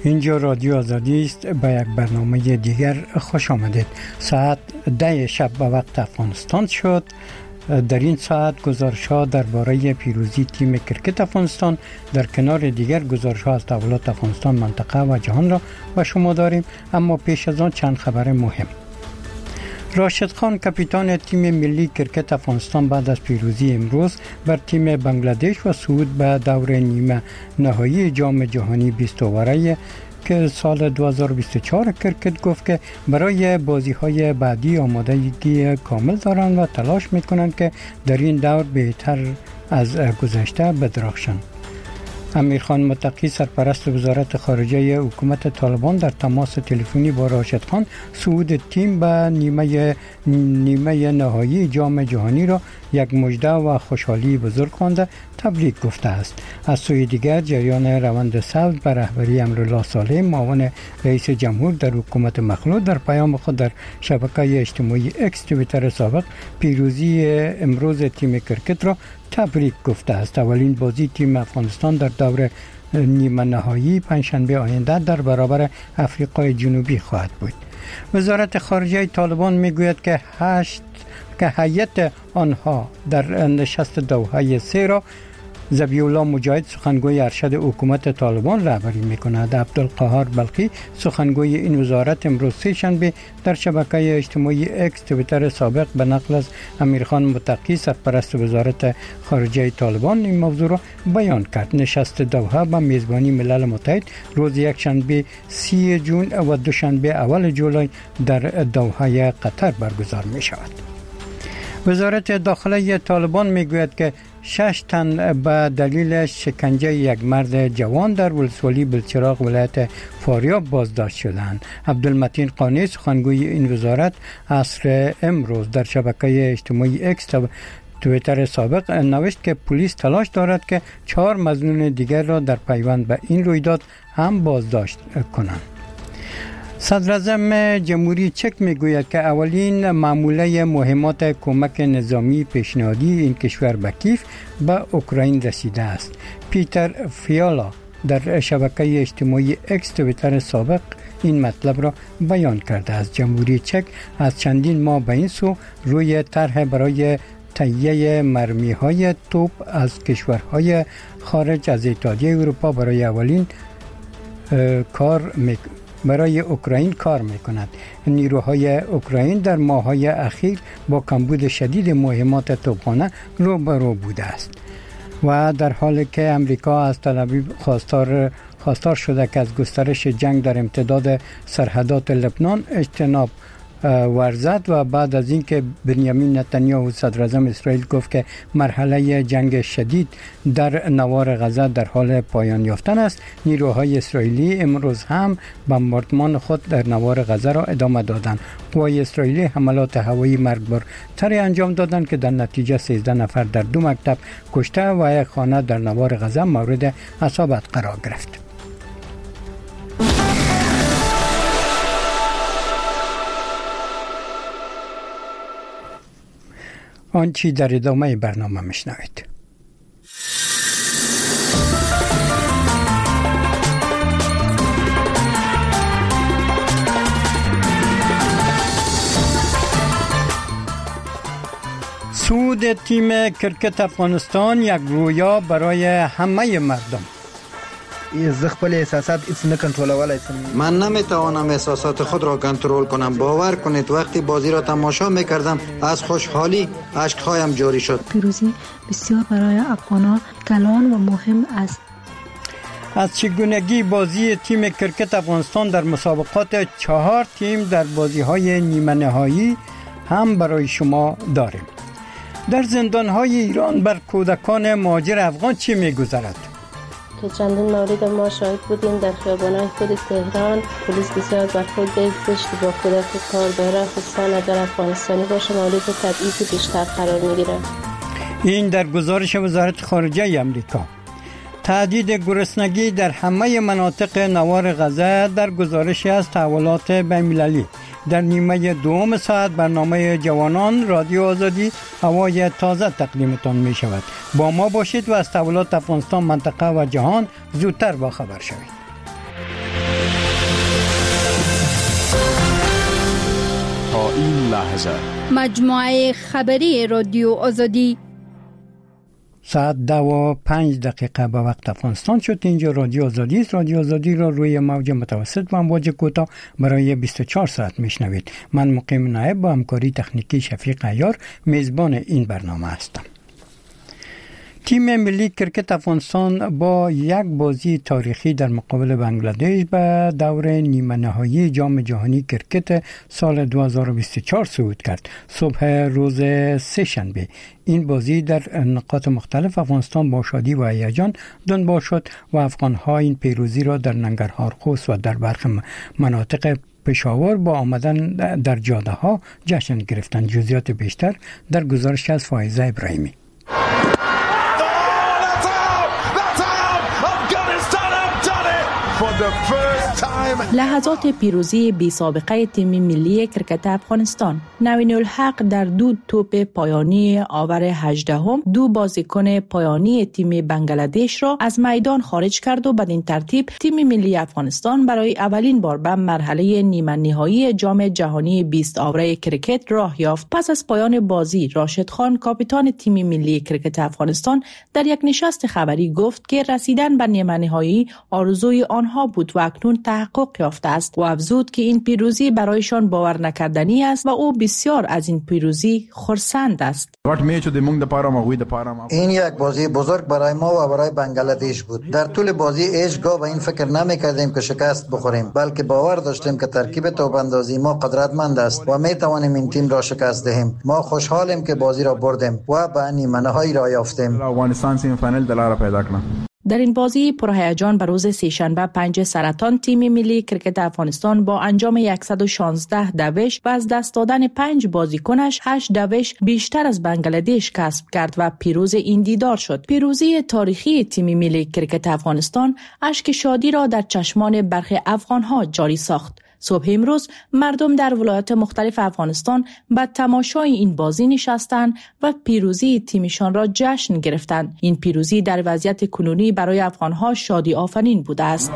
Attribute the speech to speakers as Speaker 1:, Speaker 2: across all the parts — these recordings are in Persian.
Speaker 1: اینجا رادیو آزادی است. به یک برنامه دیگر خوش آمدید. ساعت 10 شب به وقت افغانستان شد. در این ساعت گزارش‌ها درباره پیروزی تیم کرکت افغانستان در کنار دیگر گزارش‌ها از تحولات افغانستان، منطقه و جهان را به شما داریم. اما پیش از آن چند خبر مهم. راشد خان کاپیتان تیم ملی کرکت افغانستان بعد از پیروزی امروز بر تیم بنگلادش و صعود به دور نیمه نهایی جام جهانی 20 اوره که سال 2024 کرکت گفت که برای بازی‌های بعدی آمادگی کامل دارند و تلاش می‌کنند که در این دور بهتر از گذشته بدرخشند. امیرخان متقی سرپرست وزارت خارجه حکومت طالبان در تماس تلفنی با راشد خان صعود تیم به نیمه نهایی جام جهانی را یک مژده و خوشحالی بزرگ خوانده تبریک گفته است. از سوی دیگر جریان روند صلح به رهبری امرالله صالح معاون رئیس جمهور در حکومت مخلوع در پیام خود در شبکه اجتماعی اکس توییتر سابق پیروزی امروز تیم کرکت را تبریک گفته است. اولین بازی تیم افغانستان در دور نیمه نهایی پنجشنبه آینده در برابر آفریقای جنوبی خواهد بود. وزارت خارجه طالبان میگوید که هیئت آنها در نشست دوحه 3 را ذبیح الله مجاهد سخنگوی ارشد حکومت طالبان رهبری می‌کند. عبدالقهار بلخی سخنگوی این وزارت امروز سه‌شنبه در شبکه اجتماعی اکس توییتر سابق به نقل از امیرخان متقی سرپرست وزارت خارجه طالبان این موضوع را بیان کرد. نشست دوحه با میزبانی ملل متحد روز یکشنبه 30 جون و دوشنبه اول جولای در دوحه قطر برگزار می‌شود. وزارت داخله طالبان میگوید که 6 تن به دلیل شکنجه یک مرد جوان در ولسوالی بلچراغ ولایت فاریاب بازداشت شدند. عبدالمتین قانی سخنگوی این وزارت عصر امروز در شبکه اجتماعی اکس توییتر سابق نوشت که پلیس تلاش دارد که 4 مظنون دیگر را در پیوند به این رویداد هم بازداشت کنند. صدر اعظم جمهوری چک میگوید که اولین معامله مهمات کمک نظامی پیشنهادی این کشور به کیف به اوکراین رسیده است. پیتر فیالا در شبکه اجتماعی اکس توییتر سابق این مطلب را بیان کرده است. جمهوری چک از چندین ماه به این سو روی طرح برای تهیه مرمی‌های توپ از کشورهای خارج از اتحادیه اروپا برای اوکراین کار میکند. نیروهای اوکراین در ماه‌های اخیر با کمبود شدید مهمات توپخانه روبرو بوده است و در حالی که امریکا از تل آویو خواستار شده که از گسترش جنگ در امتداد سرحدات لبنان اجتناب ورزد و بعد از اینکه بنیامین نتانیاهو صدر اعظم اسرائیل گفت که مرحله جنگ شدید در نوار غزه در حال پایان یافتن است، نیروهای اسرائیلی امروز هم بمباردمان خود در نوار غزه را ادامه دادند. قوای اسرائیلی حملات هوایی مرگبارتری انجام دادند که در نتیجه 13 نفر در 2 مکتب کشته و یک خانه در نوار غزه مورد اصابت قرار گرفت. آنچه در ادامه برنامه میشنوید. صعود تیم کرکت افغانستان یک رویا برای همه مردم.
Speaker 2: ز خپل احساسات هیڅ نه کنټرولولای شم.
Speaker 3: من نمیتوانم احساسات خود را کنترل کنم. باور کنید وقتی بازی را تماشا میکردم از خوشحالی اشک‌هایم جاری شد.
Speaker 4: پیروزی بسیار برای افغانان کلان و مهم است.
Speaker 1: از چگونگی بازی تیم کرکت افغانستان در مسابقات 4 تیم در بازی‌های نیمه نهایی هم برای شما داریم. در زندان‌های ایران بر کودکان مهاجر افغان چی می‌گذرد؟
Speaker 5: که چندین مورد ما شاهد بودیم در خیابان‌های خود تهران پلیس بسیار برخورد زشت با کودک کاربر خصوصا در افغانستانی باشه مورد تبعیض بیشتر قرار می‌گیرد. این در گزارش وزارت خارجه آمریکا. تهدید گرسنگی در همه مناطق نوار غزه در گزارشی از تحولات بین‌المللی. در نیمه دوم ساعت برنامه جوانان رادیو آزادی هوای تازه تقدیمتان می شود. با ما باشید و از تحولات افغانستان، منطقه و جهان زودتر با خبر شوید.
Speaker 6: این لحظه
Speaker 7: مجموعه خبری رادیو آزادی
Speaker 1: ساعت 2:05 به وقت افغانستان شد. اینجا رادیو آزادی است. رادیو آزادی را روی موج متوسط و امواج کوتاه برای 24 ساعت میشنوید. من مقیم نایب با همکاری تکنیکی شفیق عیار میزبان این برنامه هستم. تیم ملی کرکت افغانستان با یک بازی تاریخی در مقابل بنگلادش به دور نیمه نهایی جام جهانی کرکت سال 2024 صعود کرد. صبح روز سه شنبه این بازی در نقاط مختلف افغانستان با شادی و هیجان دنبال شد و افغان‌ها این پیروزی را در ننگرهار، خوست و در برخی مناطق پشاور با آمدن در جاده ها جشن گرفتند. جزئیات بیشتر در گزارش از فائزه ابراهیمی.
Speaker 8: لحظات پیروزی بی سابقه تیم ملی کرکت افغانستان. نوین الحق در دو توپ پایانی آور 18 دو بازیکن پایانی تیم بنگلادش را از میدان خارج کرد و بدین ترتیب تیم ملی افغانستان برای اولین بار به مرحله نیمه نهایی جام جهانی 20 آوره کرکت راه یافت. پس از پایان بازی راشد خان کاپیتان تیم ملی کرکت افغانستان در یک نشست خبری گفت که رسیدن به نیمه نهایی آرزوی آنها بود و اکنون تحقق یافته است و افزود که این پیروزی برایشان باور نکردنی است و او بسیار از این پیروزی خرسند است.
Speaker 3: این یک بازی بزرگ برای ما و برای بنگلادش بود. در طول بازی هیچگاه به این فکر نمی‌کردیم که شکست بخوریم، بلکه باور داشتیم که ترکیب توپ‌اندازی ما قدرتمند است و می‌توانیم این تیم را شکست دهیم. ما خوشحالیم که بازی را بردیم و به نیمه نهایی را یافتیم.
Speaker 8: در این بازی پرهیجان به روز سه‌شنبه 5 سرطان تیم ملی کرکت افغانستان با انجام 116 دوش و از دست دادن 5 بازیکنش 8 دوش بیشتر از بنگلادش کسب کرد و پیروز این دیدار شد. پیروزی تاریخی تیم ملی کرکت افغانستان اشک شادی را در چشمان برخی افغان‌ها جاری ساخت. صبح امروز مردم در ولایات مختلف افغانستان به تماشای این بازی نشستند و پیروزی تیمشان را جشن گرفتند. این پیروزی در وضعیت کنونی برای افغان‌ها شادی آفرین بوده است.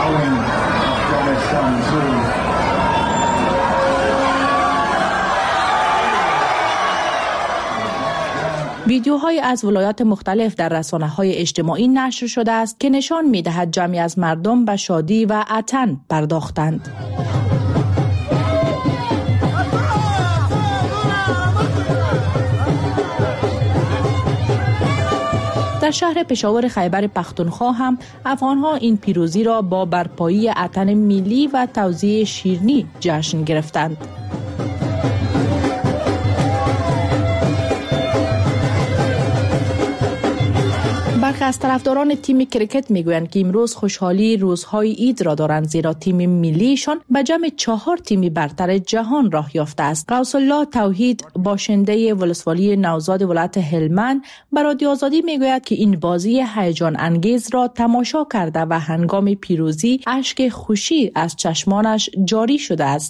Speaker 8: ویدیوهای از ولایات مختلف در رسانه‌های اجتماعی نشر شده است که نشان می‌دهد جمعی از مردم به شادی و عطن پرداختند. در شهر پشاور خیبر پختونخوا هم افغان‌ها این پیروزی را با برپایی عطن ملی و توزیع شیرینی جشن گرفتند. برخی از طرفداران تیم کرکت میگویند که امروز خوشحالی روزهای عید را دارند، زیرا تیم ملیشان به جمع 4 تیم برتر جهان راه یافته است. غوث الله توحید باشنده ولسوالی نوزاد ولایت هلمند به رادیو آزادی میگوید که این بازی هیجان انگیز را تماشا کرده و هنگام پیروزی اشک خوشی از چشمانش جاری شده است.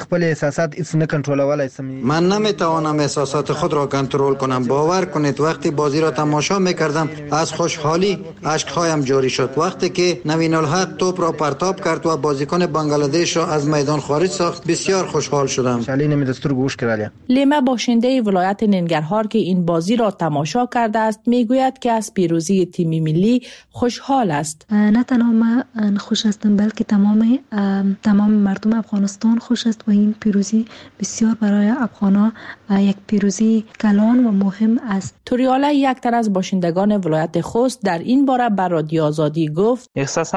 Speaker 3: من نمیتوانم احساسات خود را کنترل کنم. باور کنید وقتی بازی را تماشا میکردم از خوشحالی اشک‌هایم جاری شد. وقتی که نوین الحق توپ را پرتاب کرد و بازیکن بنگلادش را از میدان خارج ساخت بسیار خوشحال شدم.
Speaker 8: لیما باشنده ولایت ننگرهار که این بازی را تماشا کرده است میگوید که از پیروزی تیم ملی خوشحال است.
Speaker 4: نه تنها من خوش هستم بلکه تمام مردم افغانستان خوش است و این پیروزی بسیار برای افغان‌ها یک پیروزی کلان و مهم است.
Speaker 8: توریالا یک تن از باشندگان ولایت خوست در این باره بر رادیو آزادی گفت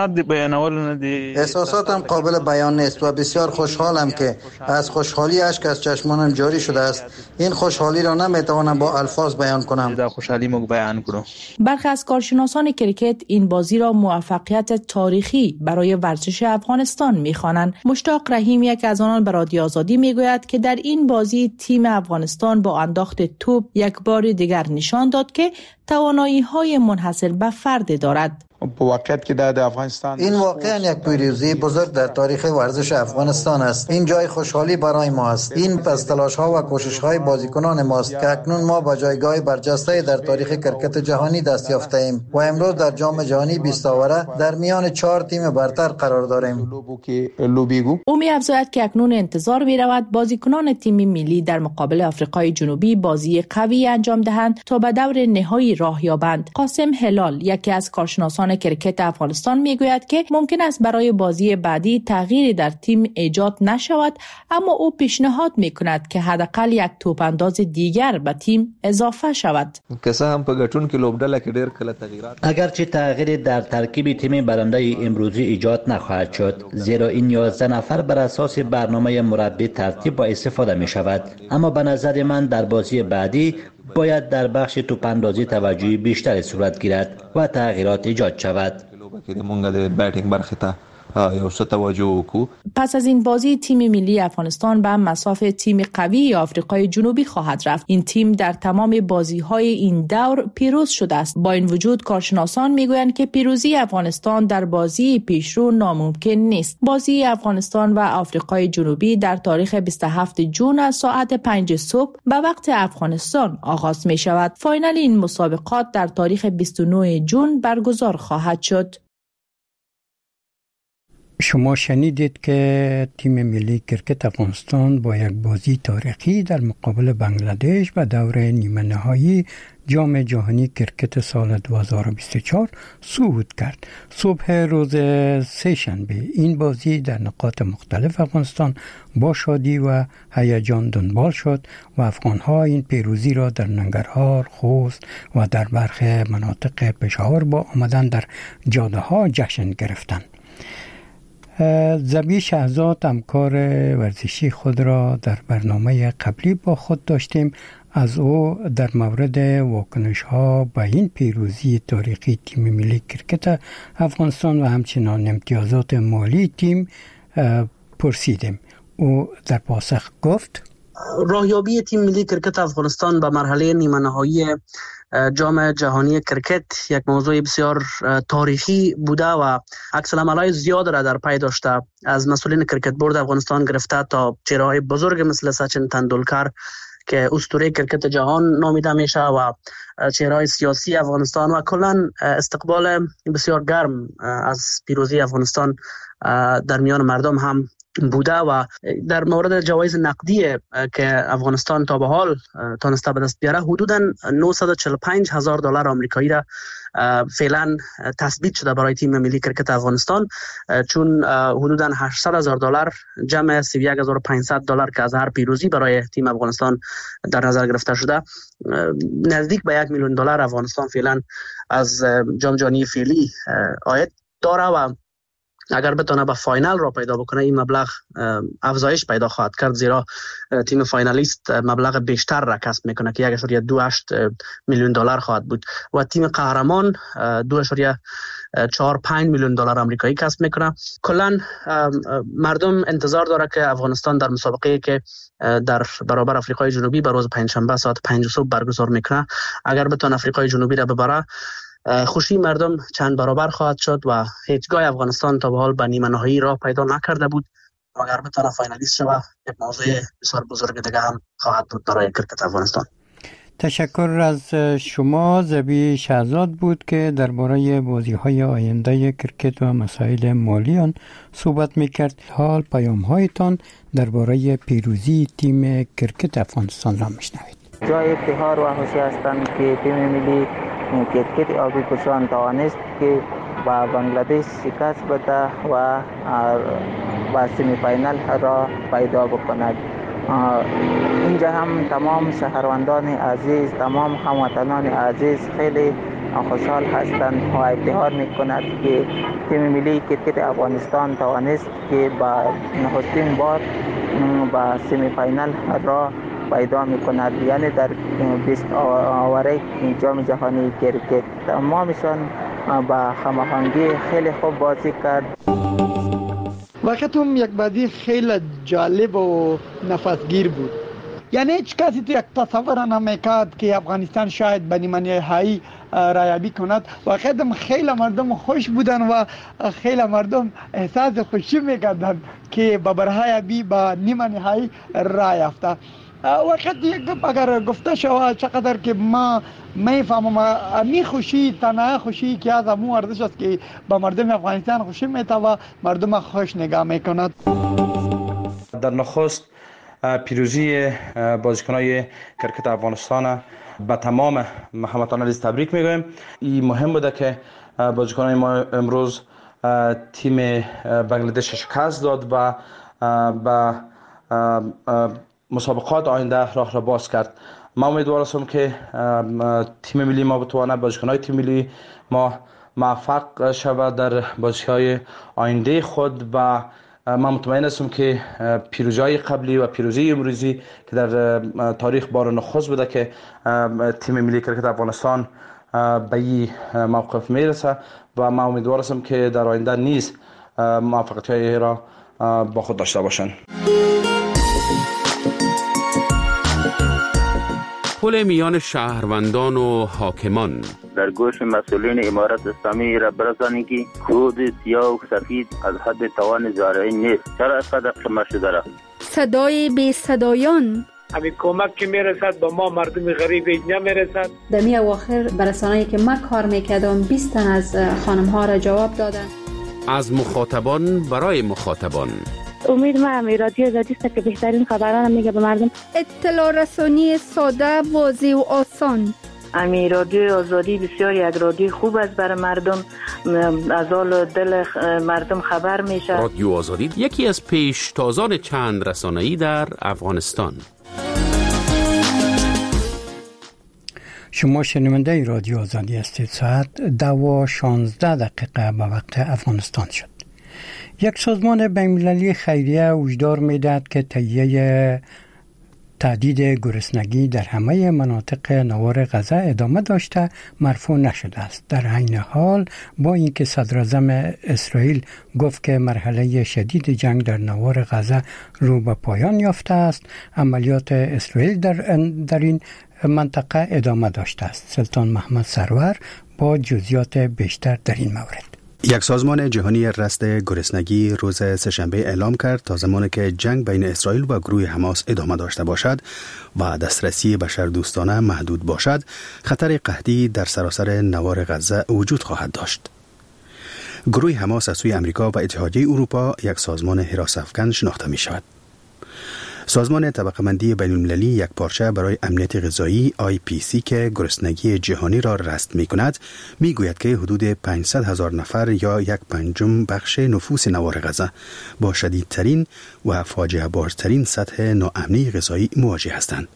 Speaker 3: احساساتم قابل بیان نیست و بسیار خوشحالم که از خوشحالی اشک از چشمانم جاری شده است. این خوشحالی را نمیتوانم با الفاظ بیان کنم.
Speaker 8: برخی از کارشناسان کرکت این بازی را موفقیت تاریخی برای ورزش افغانستان می‌خوانند. مشتاق رحیم یک از آنان به رادیو آزادی میگوید که در این بازی تیم افغانستان با انداخت توپ یک بار دیگر نشان داد که توانایی‌های منحصر به فرد دارد.
Speaker 6: په واقعیت کې د افغانستان
Speaker 3: این واقعا یک پیروزی بزرگ در تاریخ ورزش افغانستان است. این جای خوشحالی برای ما است. این پس تلاش ها و کوشش های بازیکنان ماست که اکنون ما به جایگاه برجسته در تاریخ کرکت جهانی دست یافته ایم و امروز در جام جهانی 20 آوره در میان 4 تیم برتر قرار داریم.
Speaker 8: او می افزاید که اکنون انتظار می رود بازیکنان تیم ملی در مقابل آفریقای جنوبی بازی قوی انجام دهند تا به دور نهایی راه یابند. قاسم هلال یکی از کارشناسان کرکت افغانستان می گوید که ممکن است برای بازی بعدی تغییری در تیم ایجاد نشود، اما او پیشنهاد می کند که حداقل یک توپ انداز دیگر به تیم اضافه شود.
Speaker 9: اگرچه تغییری در ترکیب تیم برنده امروزی ایجاد نخواهد شد، زیرا این 11 نفر بر اساس برنامه مربی ترتیب با استفاده می شود، اما به نظر من در بازی بعدی باید در بخش توپ اندازی توجهی بیشتر صورت گیرد و تغییرات ایجاد شود.
Speaker 8: پس از این بازی تیم ملی افغانستان به مصاف تیم قوی آفریقای جنوبی خواهد رفت. این تیم در تمام بازی‌های این دور پیروز شده است. با این وجود کارشناسان میگویند که پیروزی افغانستان در بازی پیشرو ناممکن نیست. بازی افغانستان و آفریقای جنوبی در تاریخ 27 جون از ساعت 5 صبح به وقت افغانستان آغاز می شود. فاینال این مسابقات در تاریخ 29 جون برگزار خواهد شد.
Speaker 1: شما شنیدید که تیم ملی کرکت افغانستان با یک بازی تاریخی در مقابل بنگلادش و دور نیمه نهایی جام جهانی کرکت سال 2024 صعود کرد. صبح روز سه‌شنبه این بازی در نقاط مختلف افغانستان با شادی و هیجان دنبال شد و افغان‌ها این پیروزی را در ننگرهار، خوست و در برخی مناطق پشاور با آمدن در جاده‌ها جشن گرفتند. زبی شهزاد همکار ورزشی خود را در برنامه قبلی با خود داشتیم. از او در مورد واکنش ها به این پیروزی تاریخی تیم ملی کرکت افغانستان و همچنان امتیازات مالی تیم پرسیدیم. او در پاسخ گفت:
Speaker 10: راهیابی تیم ملی کرکت افغانستان به مرحله نیمه نهایی جام جهانی کرکت یک موضوع بسیار تاریخی بوده و عکس العمل‌های زیاد را در پی داشته، از مسئولین کرکت بورد افغانستان گرفته تا چهره‌های بزرگ مثل سچن تندولکر که اسطوره کرکت جهان نامیده میشه و چهره‌های سیاسی افغانستان و کلاً استقبال بسیار گرم از پیروزی افغانستان در میان مردم هم بوده و در مورد جوایز نقدی که افغانستان تا به حال تونسته به دست بیاره حدوداً $945,000 آمریکایی را فعلا تثبیت شده برای تیم ملی کرکت افغانستان، چون حدوداً $800,000 جمع $31,500 که از هر پیروزی برای تیم افغانستان در نظر گرفته شده، نزدیک به $1,000,000 افغانستان فعلا از جام جهانی فعلی عاید داره و اگر بتونه به فاینال را پیدا بکنه این مبلغ افزایش پیدا خواهد کرد، زیرا تیم فاینالیست مبلغ بیشتر را کسب میکنه که $1.28 میلیون خواهد بود و تیم قهرمان $2.45 میلیون آمریکایی کسب میکنه. کلا مردم انتظار داره که افغانستان در مسابقه که در برابر آفریقای جنوبی به روز پنجشنبه ساعت 5 صبح برگزار میکنه، اگر بتونه آفریقای جنوبی را ببره خوشی مردم چند برابر خواهد شد و هیچگاه افغانستان تا به حال به نیمه نهایی راه پیدا نکرده بود و اگر بتونه فاینالیست شود یک موضوع بسیار بزرگ دیگه هم خواهد بود برای کرکت افغانستان.
Speaker 1: تشکر از شما. زبی شهزاد بود که درباره بازی‌های آینده کرکت و مسائل مالی آن صحبت می‌کرد. حال پیام‌هایتان درباره پیروزی تیم کرکت افغانستان را می‌شنوید.
Speaker 11: جای افتخار و خوشی هستند که تیم ملی کرکت آبی کشان توانست که با بنگلادش شکست بده و با سمی فاینال را پیدا بکند. اینجا هم تمام شهروندان عزیز، تمام هموطنان عزیز خیلی خوشحال هستند و افتخار میکند که تیم ملی کرکت افغانستان توانست که با نخستین بار با سمی فاینال را پیدا میکند، یعنی در 20 آوره جام جهانی کرکت. تمامشان با هماهنگی خیلی خوب بازی کرد.
Speaker 12: وقت هم یک بازی خیلی جالب و نفسگیر بود. یعنی هیچ کسی تو یک تصور نمیکرد که افغانستان شاید به نیمه نهایی رایابی کند و خیلی مردم خوش بودن و خیلی مردم احساس خوشی میکردن که به رایابی به نیمه نهایی رای یافته. وقت یک گپ اگر گفته شود چقدر که ما میفهمم امی خوشی تنها خوشی که از امو ارزش است که به مردم افغانستان خوشی میته و مردم خوش نگاه میکند.
Speaker 6: در نخست پیروزی بازیکنای کرکت افغانستان به تمام هموطنان عزیز تبریک میگویم. این مهم بوده که بازیکنای ما امروز تیم بنگلادش شکست داد و به مسابقات آینده راه را باز کرد. ما امیدوار هستم که تیم ملی ما بتواند، بازیکن‌های تیم ملی ما موفق شود در بازی‌های آینده خود و من مطمئن هستم که پیروزی‌های قبلی و پیروزی امروزی که در تاریخ بار نخست بوده که تیم ملی کرکت افغانستان به این موقف میرسه و من امیدوار هستم که در آینده نیز موفقیت‌های را با خود داشته باشند.
Speaker 13: پل میان شهروندان و حاکمان
Speaker 14: در گوش مسئولین امارت اسلامی را برسانید که کود سیاه و سفید از حد توان زارعین نیست. چرا اینقدر قمه شده را؟
Speaker 7: صدای بی صدایان،
Speaker 15: همین کمک که میرسد به ما مردم غریب نمیرسد.
Speaker 16: در می اواخر برسانه‌ای که من کار میکردم 20 تن از خانم ها را جواب دادن.
Speaker 13: از مخاطبان برای مخاطبان.
Speaker 17: امید ما رادیو آزادی است که بهترین خبران میگه به مردم.
Speaker 7: اطلاع رسانی ساده، واضح و آسان.
Speaker 18: رادیو آزادی بسیار یک رادیو خوب است برای مردم، از حال دل مردم خبر میشه.
Speaker 13: رادیو آزادی یکی از پیشتازان چند رسانه‌ای در افغانستان.
Speaker 1: شما شنونده رادیو آزادی هستید. ساعت 10:16 به وقت افغانستان شد. یک سازمان بین‌المللی خیریه هشدار می‌دهد که تهیه تهدید گرسنگی در همه مناطق نوار غزه ادامه داشته مرفوع نشده است. در عین حال با اینکه صدراعظم اسرائیل گفت که مرحله شدید جنگ در نوار غزه رو به پایان یافته است، عملیات اسرائیل در این منطقه ادامه داشته است. سلطان محمد سرور با جزئیات بیشتر در این مورد.
Speaker 19: یک سازمان جهانی رصد گرسنگی روز سه‌شنبه اعلام کرد تا زمانی که جنگ بین اسرائیل و گروه حماس ادامه داشته باشد و دسترسی بشردوستانه محدود باشد، خطر قحطی در سراسر نوار غزه وجود خواهد داشت. گروه حماس از سوی امریکا و اتحادیه اروپا یک سازمان حراس‌افکن شناخته می شود. سازمان طبقه‌بندی بین‌المللی یک پارچه برای امنیت غذایی IPC که گرسنگی جهانی را رصد می‌کند می‌گوید که حدود 500,000 نفر یا 1/5 بخش نفوس نوار غزه با شدیدترین و فاجعه بارترین سطح ناامنی غذایی مواجه هستند.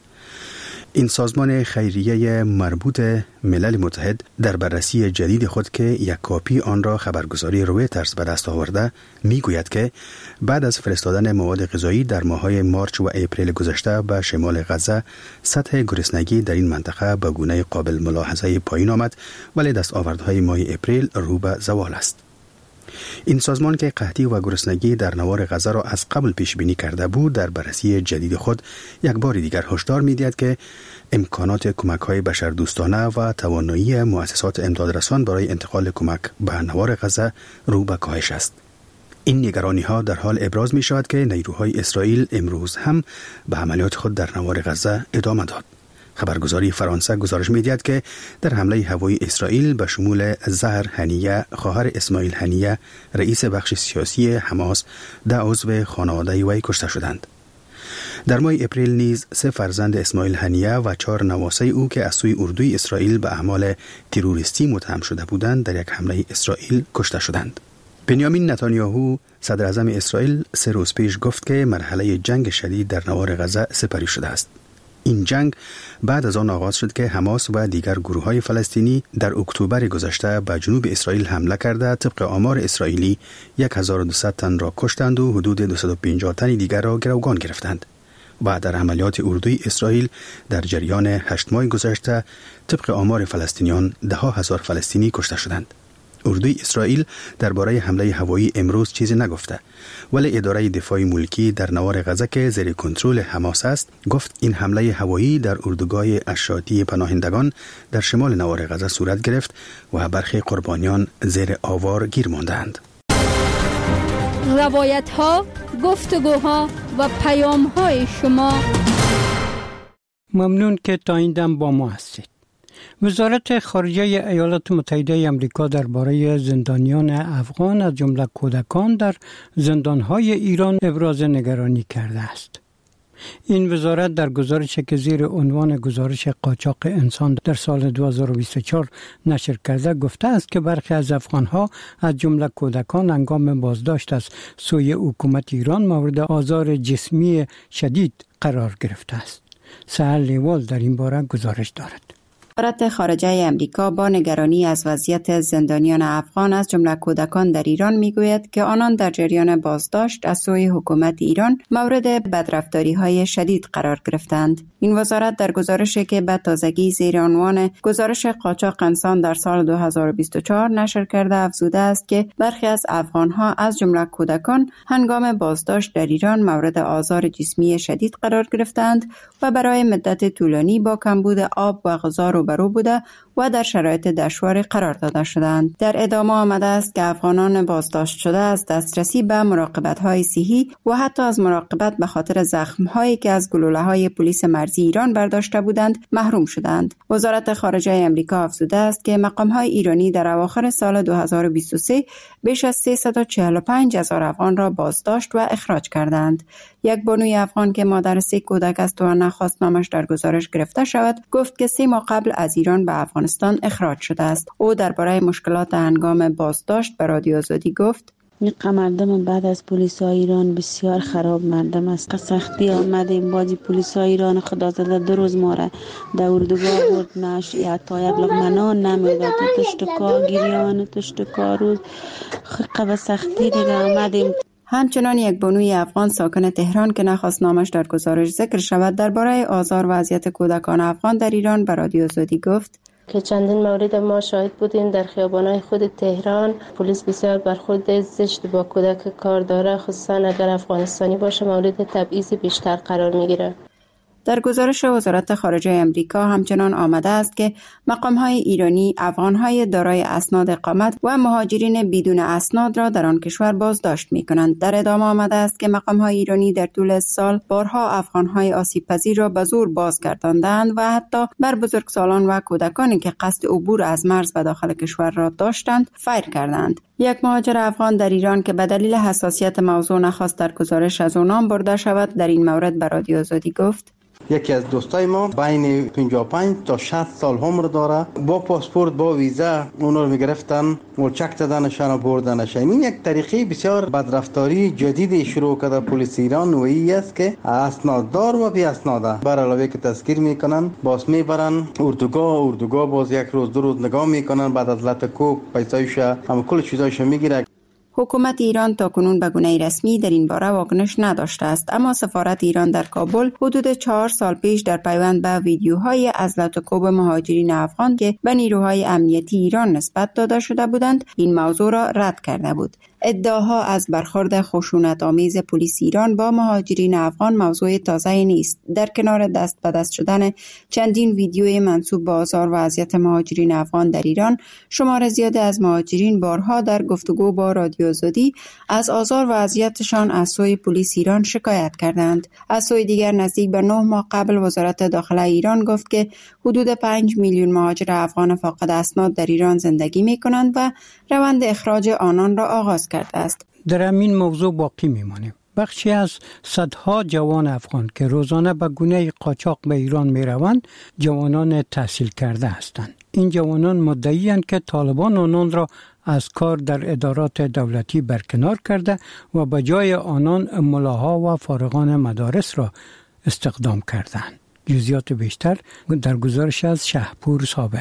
Speaker 19: این سازمان خیریه مربوط ملل متحد در بررسی جدید خود که یک کاپی آن را خبرگزاری رویترز به دست آورده میگوید که بعد از فرستادن مواد غذایی در ماه‌های مارچ و اپریل گذشته به شمال غزه، سطح گرسنگی در این منطقه به گونه قابل ملاحظه پایین آمد، ولی دستاوردهای ماه اپریل رو به زوال است. این سازمان که قحطی و گرسنگی در نوار غزه را از قبل پیش بینی کرده بود، در بررسی جدید خود یک بار دیگر هشدار می‌دهد که امکانات کمک‌های بشردوستانه و توانایی مؤسسات امدادرسان برای انتقال کمک به نوار غزه رو به کاهش است. این نگرانی‌ها در حال ابراز می‌شود که نیروهای اسرائیل امروز هم به عملیات خود در نوار غزه ادامه داد. خبرگزاری فرانسه گزارش می‌دهد که در حمله هوایی اسرائیل به شمول زهر هنیه، خواهر اسماعیل هنیه، رئیس بخش سیاسی حماس، 10 عضو خانواده وی کشته شدند. در ماه اپریل نیز 3 فرزند اسماعیل هنیه و 4 نواسه او که از سوی اردوی اسرائیل به اعمال تروریستی متهم شده بودند در یک حمله اسرائیل کشته شدند. بنیامین نتانیاهو صدر اعظم اسرائیل 3 روز پیش گفت که مرحله جنگ شدید در نوار غزه سپری شده است. این جنگ بعد از آن آغاز شد که حماس و دیگر گروه‌های فلسطینی در اکتبر گذشته به جنوب اسرائیل حمله کرده طبق آمار اسرائیلی 1200 تن را کشتند و حدود 250 تن دیگر را گروگان گرفتند. و در عملیات اردوی اسرائیل در جریان 8 ماه گذشته طبق آمار فلسطینیان 10,000 فلسطینی کشته شدند. اردوی اسرائیل درباره حمله هوایی امروز چیزی نگفته، ولی اداره دفاع ملکی در نوار غزه که زیر کنترل حماس است گفت این حمله هوایی در اردوگاه اشاتی پناهندگان در شمال نوار غزه صورت گرفت و برخی قربانیان زیر آوار گیر ماندند.
Speaker 7: روایت ها، گفتگوها و پیام های شما.
Speaker 1: ممنون که تا این دم با ما هستید. وزارت خارجه ایالات متحده آمریکا درباره زندانیان افغان از جمله کودکان در زندانهای ایران ابراز نگرانی کرده است. این وزارت در گزارشی که زیر عنوان گزارش قاچاق انسان در سال 2024 نشر کرده گفته است که برخی از افغانها از جمله کودکان هنگام بازداشت از سوی حکومت ایران مورد آزار جسمی شدید قرار گرفته است. سهل لیوال در این باره گزارش دارد.
Speaker 20: وزارت خارجه امریکا با نگرانی از وضعیت زندانیان افغان از جمله کودکان در ایران میگوید که آنان در جریان بازداشت از سوی حکومت ایران مورد بدرفتاری‌های شدید قرار گرفتند. این وزارت در گزارشی که به تازگی زیر عنوان گزارش قاچاق انسان در سال 2024 نشر کرده افزوده است که برخی از افغان‌ها از جمله کودکان هنگام بازداشت در ایران مورد آزار جسمی شدید قرار گرفتند و برای مدت طولانی با کمبود آب و غذا روبرو بوده و در شرایط دشواری قرار داده شدند. در ادامه آمده است که افغانان بازداشت شده از دسترسی به مراقبت‌های صحی و حتی از مراقبت به خاطر زخم‌هایی که از گلوله‌های پلیس مرزی ایران برداشته بودند محروم شدند. وزارت خارجه امریکا افزوده است که مقام‌های ایرانی در اواخر سال 2023 بیش از 345,000 افغان را بازداشت و اخراج کردند. یک بانوی افغان که مادر 3 کودک است و نخواست نامش در گزارش گرفته شود، گفت که 3 ماه قبل از ایران به افغانستان اخراج شده است. او درباره مشکلات هنگام بازداشت به رادیو آزادی گفت:
Speaker 21: این مردم بعد از پلیسای ایران بسیار خراب مردم است. سختی آمدیم بازی پلیسای ایران خدا زده 2 روز ما را در اردوگاه برد، نش یا تا یک لقمه نان نمیداد، تشتکا گریان تشتکا روز خب سختی دیگه آمدیم.
Speaker 20: همچنان یک بانوی افغان ساکن تهران که نخواست نامش در گزارش ذکر شود درباره آزار و اذیت کودکان افغان در ایران به رادیو آزادی گفت
Speaker 5: که چندین مورد ما شاهد بودیم در خیابان‌های خود تهران پلیس بسیار برخورد زشت با کودک کار داره، خصوصا اگر افغانستانی باشه مورد تبعیض بیشتر قرار میگیره.
Speaker 20: در گزارش وزارت خارجه امریکا همچنان آمده است که مقام‌های ایرانی افغان‌های دارای اسناد اقامت و مهاجرین بدون اسناد را در آن کشور بازداشت می‌کنند. در ادامه آمده است که مقام‌های ایرانی در طول سال بارها افغان‌های آسیب‌پذیر را به زور بازگرداندند و حتی بر بزرگسالان و کودکانی که قصد عبور از مرز به داخل کشور را داشتند فیر کردند. یک مهاجر افغان در ایران که به دلیل حساسیت موضوع نخواست در گزارش از او نام برده شود در این مورد به رادیو آزادی گفت:
Speaker 22: یکی از دوستای ما بین 55 تا 60 سال عمر داره، با پاسپورت با ویزا اون رو میگرفتن، ملچک دادنشان و بردنشان. این یک طریقه بسیار بدرفتاری جدیدی شروع کرده پلیس ایران و این است که اسناددار و بی اسناده بر علاوه که تذکیر میکنن باز میبرن اردوگاه باز 1 روز 2 روز نگاه میکنن، بعد از لطکو پیسایش هم کل چیزایش میگیره.
Speaker 20: حکومت ایران تاکنون به گونه رسمی در این باره واکنش نداشته است، اما سفارت ایران در کابل حدود 4 سال پیش در پیوند به ویدیوهای از لطکوب مهاجرین افغان که به نیروهای امنیتی ایران نسبت داده شده بودند این موضوع را رد کرده بود. ادعاها از برخورد خشونت‌آمیز پلیس ایران با مهاجرین افغان موضوع تازه نیست. در کنار دست به دست شدن چندین ویدیوی منسوب به آزار و اذیت مهاجرین افغان در ایران، شمار زیادی از مهاجرین بارها در گفتگو با رادیو آزادی از آزار و اذیتشان از سوی پلیس ایران شکایت کردند. از سوی دیگر نزدیک به 9 ماه قبل وزارت داخله ایران گفت که حدود 5 میلیون مهاجر افغان فاقد اسناد در ایران زندگی می‌کنند و روند اخراج آنان را آغاز کرده است.
Speaker 1: در همین موضوع باقی میمانیم. بخشی از صدها جوان افغان که روزانه به گونه قاچاق به ایران میروند جوانان تحصیل کرده هستند. این جوانان مدعی‌اند که طالبان آنان را از کار در ادارات دولتی برکنار کرده و به جای آنان ملاها و فارغان مدارس را استخدام کردند. جزئیات بیشتر در گزارش از شهپور صابر.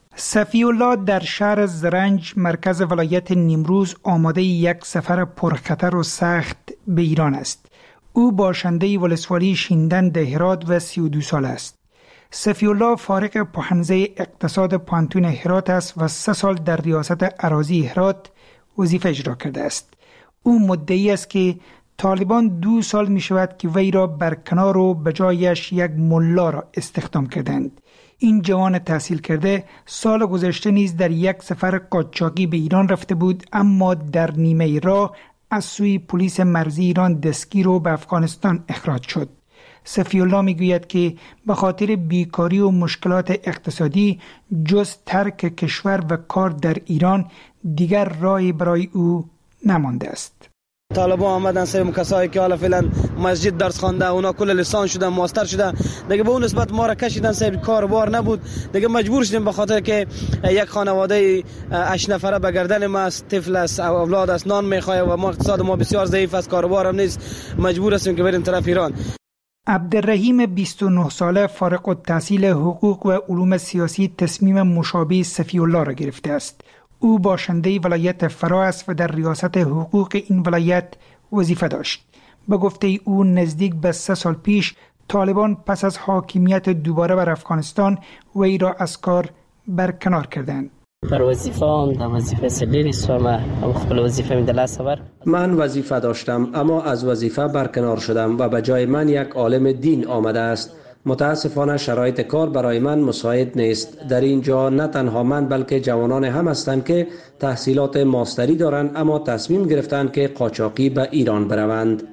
Speaker 23: صفی الله در شهر زرنج مرکز ولایت نیمروز آماده یک سفر پرخطر و سخت به ایران است. او باشنده ولسوالی شیندن هرات و 32 سال است. صفی الله فارغ پوهنځی اقتصاد پوهنتون هرات است و 3 سال در ریاست اراضی هرات وظیفه اجرا کرده است. او مدعی است که طالبان 2 سال می شود که وی را برکنار و به جایش یک ملا را استخدام کردند. این جوان تحصیل کرده سال گذشته نیز در یک سفر قاچاقی به ایران رفته بود، اما در نیمه راه از سوی پلیس مرزی ایران دستگیر و به افغانستان اخراج شد. صفی الله می گوید که به خاطر بیکاری و مشکلات اقتصادی جز ترک کشور و کار در ایران دیگر راهی برای او نمانده است.
Speaker 10: طالبان آمدن سر کسایی که حالا فعلا مسجد درس خوانده، اونا کل لیسانس شدن، ماستر شده، دیگه به اون نسبت ما را کشیدن سر کاربار نبود، دیگه مجبور شدیم به خاطر که یک خانواده 8 نفره به گردن ما است، طفل است، اولاد است، نان میخواد و ما اقتصاد ما بسیار ضعیف است، کاربار هم نیست، مجبور هستیم که بریم طرف ایران.
Speaker 23: عبدالرحیم 29 ساله فارغ التحصیل حقوق و علوم سیاسی تصمیم مشابه صفی الله را گرفته است. او باشنده ولایت فرا است و در ریاست حقوق این ولایت وظیفه داشت. به گفته او نزدیک به 3 سال پیش طالبان پس از حاکمیت دوباره بر افغانستان وی را از کار برکنار کردند.
Speaker 2: بر وظیفه هم در وظیفه سلیری سوما خپل وظیفه می دلاسه
Speaker 3: من وظیفه داشتم اما از وظیفه برکنار شدم و به جای من یک عالم دین آمده است. متاسفانه شرایط کار برای من مساعد نیست. در اینجا نه تنها من بلکه جوانان هم هستند که تحصیلات ماستری دارند اما تصمیم گرفتند که قاچاقی به ایران بروند.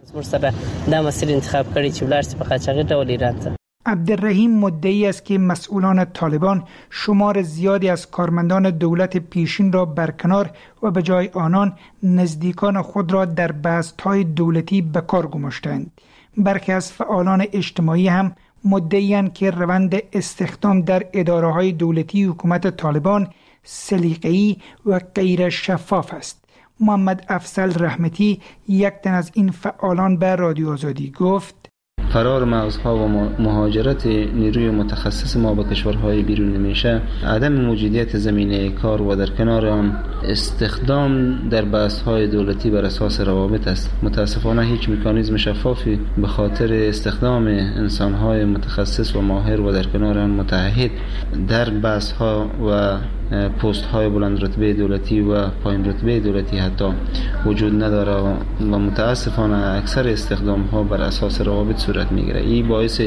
Speaker 2: انتخاب کردی چې بلارسی په قاچاقی ډول ایران ته.
Speaker 23: عبدالرحیم مدعی است که مسئولان طالبان شمار زیادی از کارمندان دولت پیشین را برکنار و به جای آنان نزدیکان خود را در بست‌های دولتی به کار گماشتند. برخی از فعالان اجتماعی هم مدعی‌اند که روند استخدام در اداره‌های دولتی حکومت طالبان سلیقه‌ای و غیر شفاف است. محمد افضل رحمتی یک تن از این فعالان به رادیو آزادی گفت:
Speaker 4: فرار مغزها و مهاجرت نیروی متخصص ما به کشورهای بیرون میشه، عدم موجودیت زمینه کار و در کنار آن استخدام در بست‌های دولتی بر اساس روابط است. متاسفانه هیچ مکانیزم شفافی به خاطر استخدام انسانهای متخصص و ماهر و در کنار آن متعهد در بست‌ها و پست‌های بلند رتبه دولتی و پایین رتبه دولتی حتی وجود نداره و متاسفانه اکثر استخدام‌ها بر اساس روابط صورت میگیره. این باعث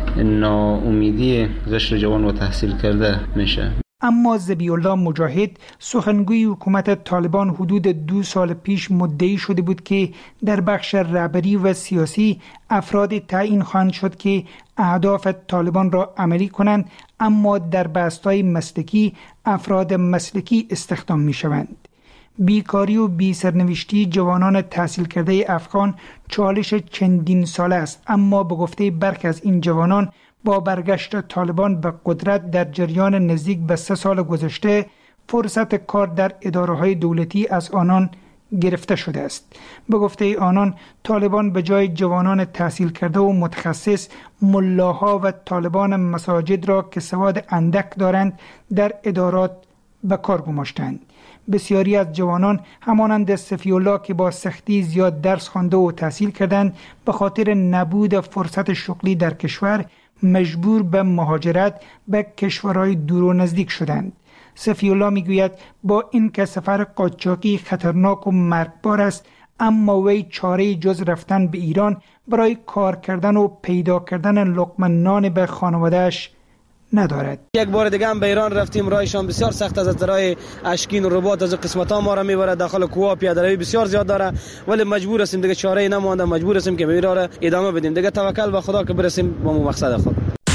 Speaker 4: ناامیدی قشر جوان و تحصیل کرده میشه.
Speaker 23: اما ذبیح الله مجاهد سخنگوی حکومت طالبان حدود 2 سال پیش مدعی شده بود که در بخش رهبری و سیاسی افرادی تعیین خواهند شد که اهداف طالبان را عملی کنند، اما در بستای مسلکی افراد مسلکی استخدام می شوند. بیکاری و بی سرنوشتی جوانان تحصیل کرده افغان چالش چندین ساله است، اما به گفته برخی از این جوانان با برگشت طالبان به قدرت در جریان نزدیک به 3 سال گذشته فرصت کار در اداره‌های دولتی از آنان گرفته شده است. به گفته آنان طالبان به جای جوانان تحصیل کرده و متخصص ملاها و طالبان مساجد را که سواد اندک دارند در ادارات به کار گماشتند. بسیاری از جوانان همانند صفی الله که با سختی زیاد درس خوانده و تحصیل کردند به خاطر نبود فرصت شغلی در کشور مجبور به مهاجرت به کشورهای دور و نزدیک شدند. صفی الله میگوید با این که سفر قاچاقی خطرناک و مرگبار است، اما وی چاره جز رفتن به ایران برای کار کردن و پیدا کردن لقمه نان به خانواده‌اش ندارد.
Speaker 10: یک بار دیگه هم به ایران رفتیم، راهشان بسیار سخت از راه اشکین و رباط از قسمت‌ها ما را میبره، داخل کوه پیاده‌روی بسیار زیاد داره، ولی مجبور هستیم دیگه، چاره ای نمونده، مجبور هستیم که به راه ادامه بدیم دیگه، توکل به خدا که برسیم به مقصد خود.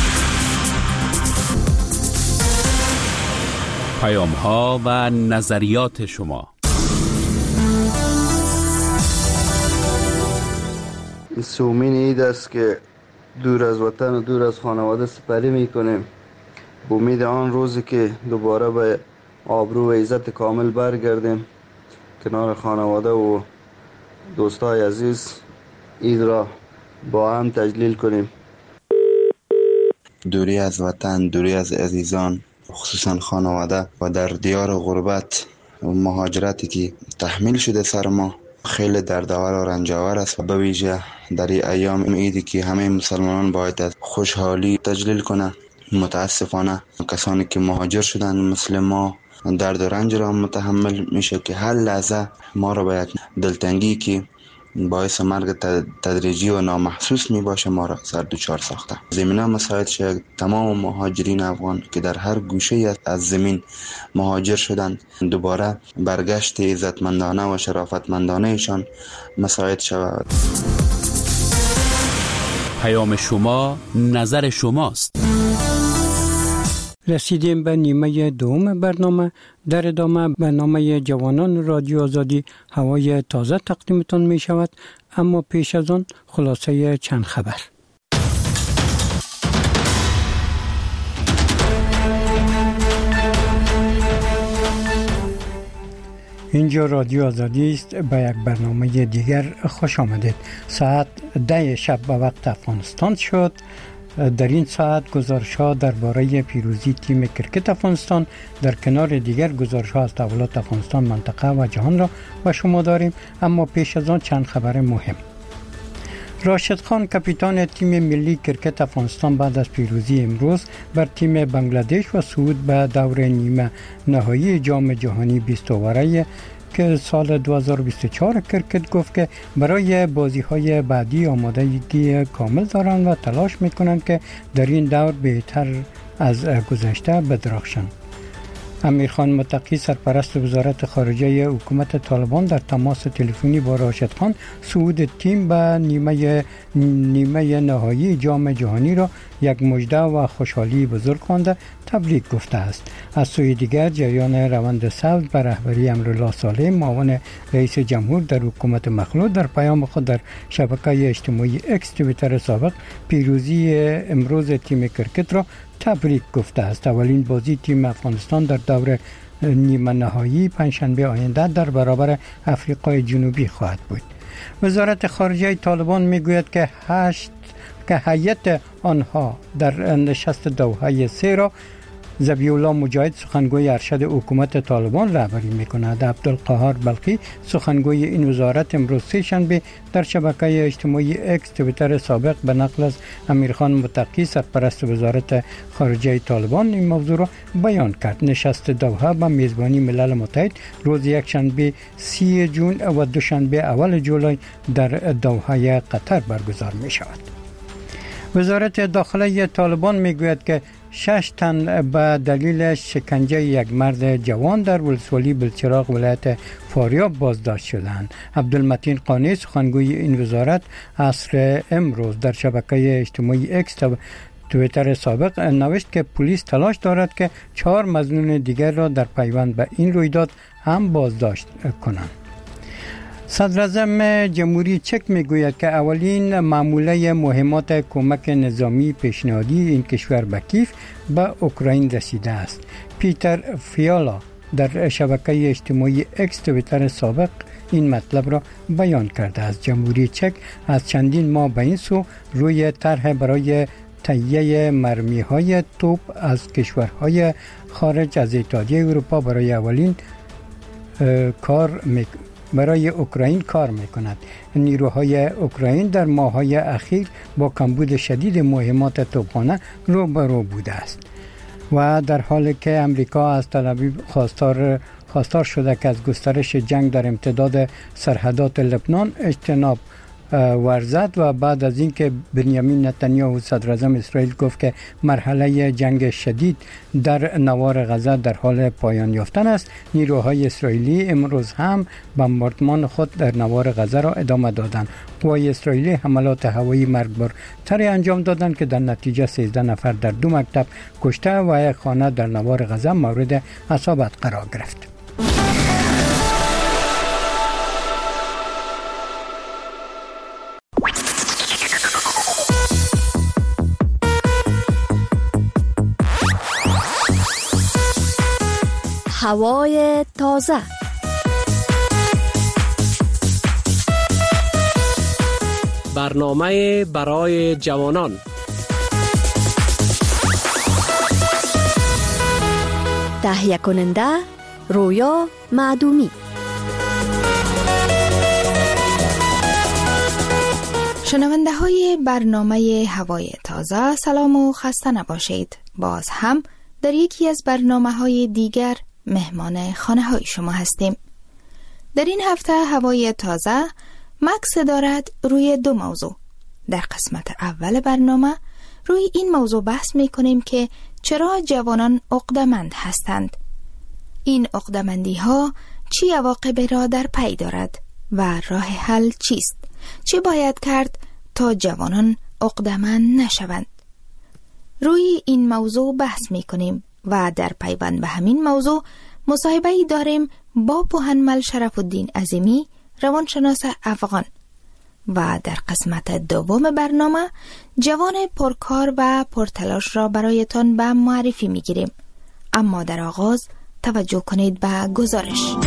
Speaker 13: پیام‌ها و نظریات شما.
Speaker 22: سومین عید است که دور از وطن و دور از خانواده سپری میکنیم، با امید آن روزی که دوباره به آبرو و عزت کامل برگردیم کنار خانواده و دوستای عزیز عید را با هم تجلیل کنیم.
Speaker 24: دوری از وطن، دوری از عزیزان، خصوصا خانواده و در دیار غربت و مهاجرتی که تحمیل شده سر ما خیلی دردآور و رنجاور است و به ویژه در این ایام عیدی که همه مسلمانان باید از خوشحالی تجلیل کنند. متاسفانه کسانی که مهاجر شدن مثل ما درد و رنج را متحمل میشه که هر لحظه ما را به یک دلتنگی که باعث مرگ تدریجی و نامحسوس می باشه ما را سر دوچار ساخته. زمینه مساعد شد تمام مهاجرین افغان که در هر گوشه از زمین مهاجر شدند دوباره برگشت عزتمندانه و شرافتمندانه ایشان مساعد شود.
Speaker 13: پیام شما نظر شماست.
Speaker 1: رسیدیم به نیمه دوم برنامه. در ادامه برنامه جوانان رادیو آزادی هوای تازه تقدیمتان می شود، اما پیش از آن خلاصه چند خبر. اینجا رادیو آزادی است. به یک برنامه دیگر خوش آمدید. ساعت 10 شب به وقت افغانستان شد. در این ساعت گزارش‌ها درباره پیروزی تیم کرکت افغانستان در کنار دیگر گزارش‌ها از تحولات افغانستان، منطقه و جهان را به شما داریم، اما پیش از آن چند خبر مهم. راشد خان کاپیتان تیم ملی کرکت افغانستان بعد از پیروزی امروز بر تیم بنگلادش و صعود به دور نیمه نهایی جام جهانی 20 اوره که سال 2024 کرکت گفت که برای بازی‌های بعدی آمادگی کامل دارند و تلاش می‌کنند که در این دور بهتر از گذشته بدرخشند. امیرخان متقی سرپرست وزارت خارجه حکومت طالبان در تماس تلفنی با راشد خان صعود تیم به نیمه نهایی جام جهانی را یک مژده و خوشحالی بزرگ خوانده تبریک گفته است. از سوی دیگر جریان روند صلب به رهبری امرالله صالح معاون رئیس جمهور در حکومت مخلوع در پیام خود در شبکه اجتماعی اکس توییتر سابق پیروزی امروز تیم کرکت را تبریک گفته است. اولین بازی تیم افغانستان در دور نیمه نهایی پنجشنبه آینده در برابر آفریقای جنوبی خواهد بود. وزارت خارجه طالبان میگوید که هیئت آنها در نشست دوحه 3 را ذبیح الله مجاهد سخنگوی ارشد حکومت طالبان رهبری می‌کند. عبدالقهار بلخی سخنگوی این وزارت امروز سه‌شنبه در شبکه اجتماعی اکس توییتر سابق به نقل از امیرخان متقی سرپرست وزارت خارجه طالبان این موضوع را بیان کرد. نشست دوحه به میزبانی ملل متحد روز یکشنبه 30 جون و دوشنبه اول جولای در دوحه قطر برگزار می‌شود. وزارت داخله طالبان میگوید که 6 تن به دلیل شکنجه یک مرد جوان در ولسوالی بلچراغ ولایت فاریاب بازداشت شدند. عبدالمتین قانی سخنگوی این وزارت عصر امروز در شبکه اجتماعی اکس توییتر سابق نوشت که پلیس تلاش دارد که 4 مظنون دیگر را در پیوند به این رویداد هم بازداشت کنند. صدر اعظم جمهوری چک میگوید که اولین معموله مهمات کمک نظامی پیشنهادی این کشور به کیف به اوکراین رسیده است. پیتر فیالا در شبکه اجتماعی اکس توییتر سابق این مطلب را بیان کرده است. جمهوری چک از چندین ماه به این سو روی طرح برای تهیه مرمی‌های توپ از کشورهای خارج از اتحادیه اروپا برای اوکراین کار میکند. نیروهای اوکراین در ماه‌های اخیر با کمبود شدید مهمات توپخانه روبرو بوده است و در حالی که امریکا از تل آویو خواستار شده که از گسترش جنگ در امتداد سرحدات لبنان اجتناب ورزد و بعد از اینکه بنیامین نتانیاهو صدر اعظم اسرائیل گفت که مرحله جنگ شدید در نوار غزه در حال پایان یافتن است، نیروهای اسرائیلی امروز هم بمباردمان خود در نوار غزه را ادامه دادند. قوای اسرائیلی حملات هوایی مرگبارتری انجام دادند که در نتیجه 13 نفر در 2 مکتب کشته و یک خانه در نوار غزه مورد اصابت قرار گرفت.
Speaker 8: هوای تازه.
Speaker 13: برنامه برای جوانان.
Speaker 8: تهیه کننده رویا معدومی.
Speaker 9: شنونده های برنامه هوای تازه، سلام و خسته نباشید.
Speaker 6: باز هم در یکی از برنامه‌های دیگر مهمان خانه‌های شما هستیم. در این هفته هوای تازه مکس دارد روی 2 موضوع. در قسمت اول برنامه روی این موضوع بحث می‌کنیم که چرا جوانان عقده‌مند هستند. این عقده‌مندی‌ها چه عواقبی را در پی دارد و راه حل چیست؟ چه باید کرد تا جوانان عقده‌مند نشوند؟ روی این موضوع بحث می‌کنیم و در پیوند به همین موضوع مصاحبه‌ای داریم با پوهنمل شرف الدین عظیمی، روانشناس افغان، و در قسمت دوم برنامه جوان پرکار و پرتلاش را برایتان به معرفی می‌گیریم. اما در آغاز توجه کنید به گزارش.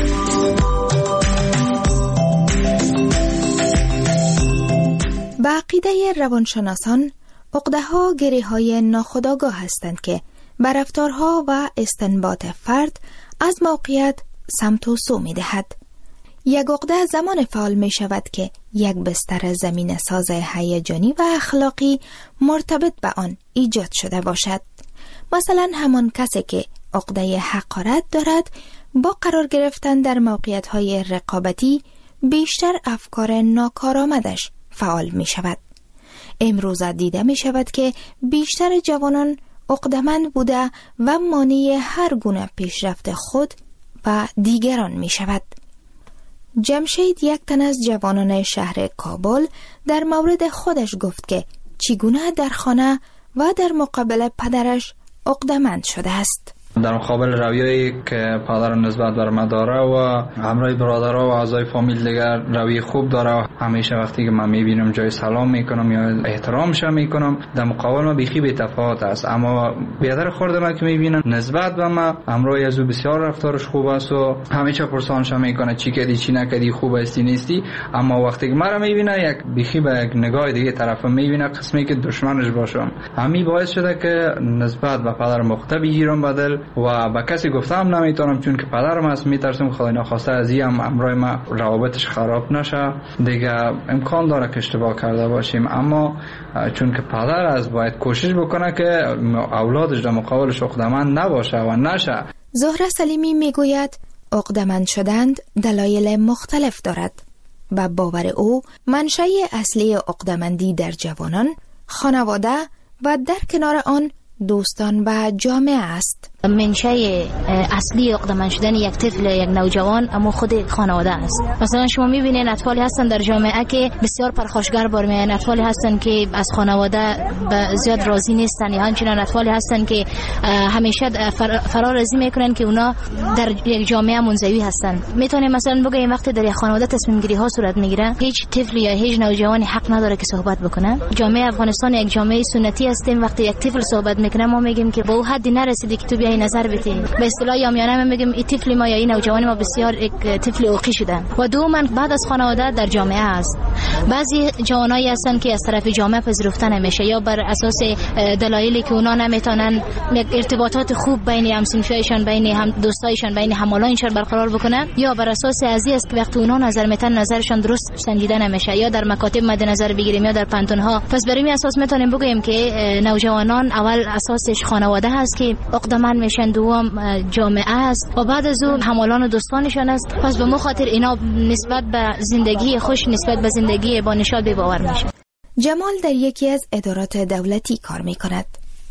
Speaker 6: به عقیده روانشناسان، عقده‌ها گره‌های ناخودآگاه هستند که بر رفتارها و استنباط فرد از موقعیت سمت و سو می‌دهد. یک عقده زمان فعال می شود که یک بستر زمین ساز هیجانی و اخلاقی مرتبط به آن ایجاد شده باشد. مثلا همان کسی که عقده حقارت دارد با قرار گرفتن در موقعیت‌های رقابتی بیشتر افکار ناکارآمدش فعال می شود. امروز دیده می شود که بیشتر جوانان عقده‌مند بوده و مانع هر گونه پیشرفت خود و دیگران می شود. جمشید، یک تن از جوانان شهر کابل، در مورد خودش گفت که چگونه در خانه و در مقابل پدرش عقده‌مند شده است.
Speaker 9: در مقابل رویایی که پدر نسبت بر من داره و همراه برادرها و اعضای فامیل دیگر روی خوب داره، همیشه وقتی که من میبینم جای سلام میکنم یا احترامش میکنم، در مقابل ما بیخی بی تفاوت است. اما بیادر خورده من که میبینم نسبت به من همراه از او بسیار رفتارش خوب است و همیشه پرسانش میکنه چی کردی چی نکردی، خوب هستی نیستی. اما وقتی که مرا میبینه یک بیخی به یک نگاه دیگه طرفم میبینه، قسمی که دشمنش باشم. همین باعث شده که نسبت به پدر مخته بگیرم بدل و با کسی گفتم نمیتونم، چون که پدرم است، میترسم خدای ناخواسته از این امرای ما روابطش خراب نشه، دیگه امکان داره که اشتباه کرده باشیم. اما چون که پدر است باید کوشش بکنه که اولادش در مقابلش عقده‌مند نباشه و نشه.
Speaker 6: زهره سلیمی میگوید عقده‌مند شدن دلایل مختلف دارد و باور او منشأ اصلی عقده‌مندی در جوانان خانواده و در کنار آن دوستان و جامعه است.
Speaker 11: منشأ اصلی عقده‌مند شدن یک طفل، یک نوجوان، اما خود خانواده است. مثلا شما می‌بینید اطفالی هستن در جامعه که بسیار پرخاشگر بار میآیند، اطفالی هستن که از خانواده زیاد راضی نیستن، یا همچنین اطفالی هستن که همیشه فرارازی میکنن که اونا در یک جامعه منزوی هستن. میتونیم مثلا بگیم وقتی در یک خانواده تصمیم گیری ها صورت میگیره، هیچ طفل یا هیچ نوجوانی حق نداره که صحبت بکنه. جامعه افغانستان یک جامعه سنتی هستیم. وقتی یک طفل صحبت میکنه ما میگیم که به اون حدی نرسیدی که تو بیای نظر بدی. به اصطلاح یامیانه میگیم این طفل ما یا این نوجوان ما بسیار یک طفل اوقی شده. و دوما بعد از خانواده در جامعه است. بعضی جوانایی هستن که از طرف جامعه پذیرفته نمیشه، یا بر اساس دلایلی که اونا نمیتونن یک ارتباطات خوب بین همسنفیایشان، بین هم دوستایشان، بین همالایشان برقرار بکنن، یا بر اساس ازی است که وقتی اونا نظر میتن نظرشان درست سنجیده نمیشه، یا در مکاتب مد نظر بگیریم یا در پانتونها. پس بر این اساس میتونیم بگیم که نوجوانان اول اساسش خانواده هست که عقده‌مند میشن، دوم جامعه است و بعد از اون همالان و دوستانشان است. پس به خاطر اینا نسبت به زندگی خوش، نسبت به زندگی با نشاط بی‌باور میشه.
Speaker 6: جمال در یکی از ادارات دولتی کار میکند.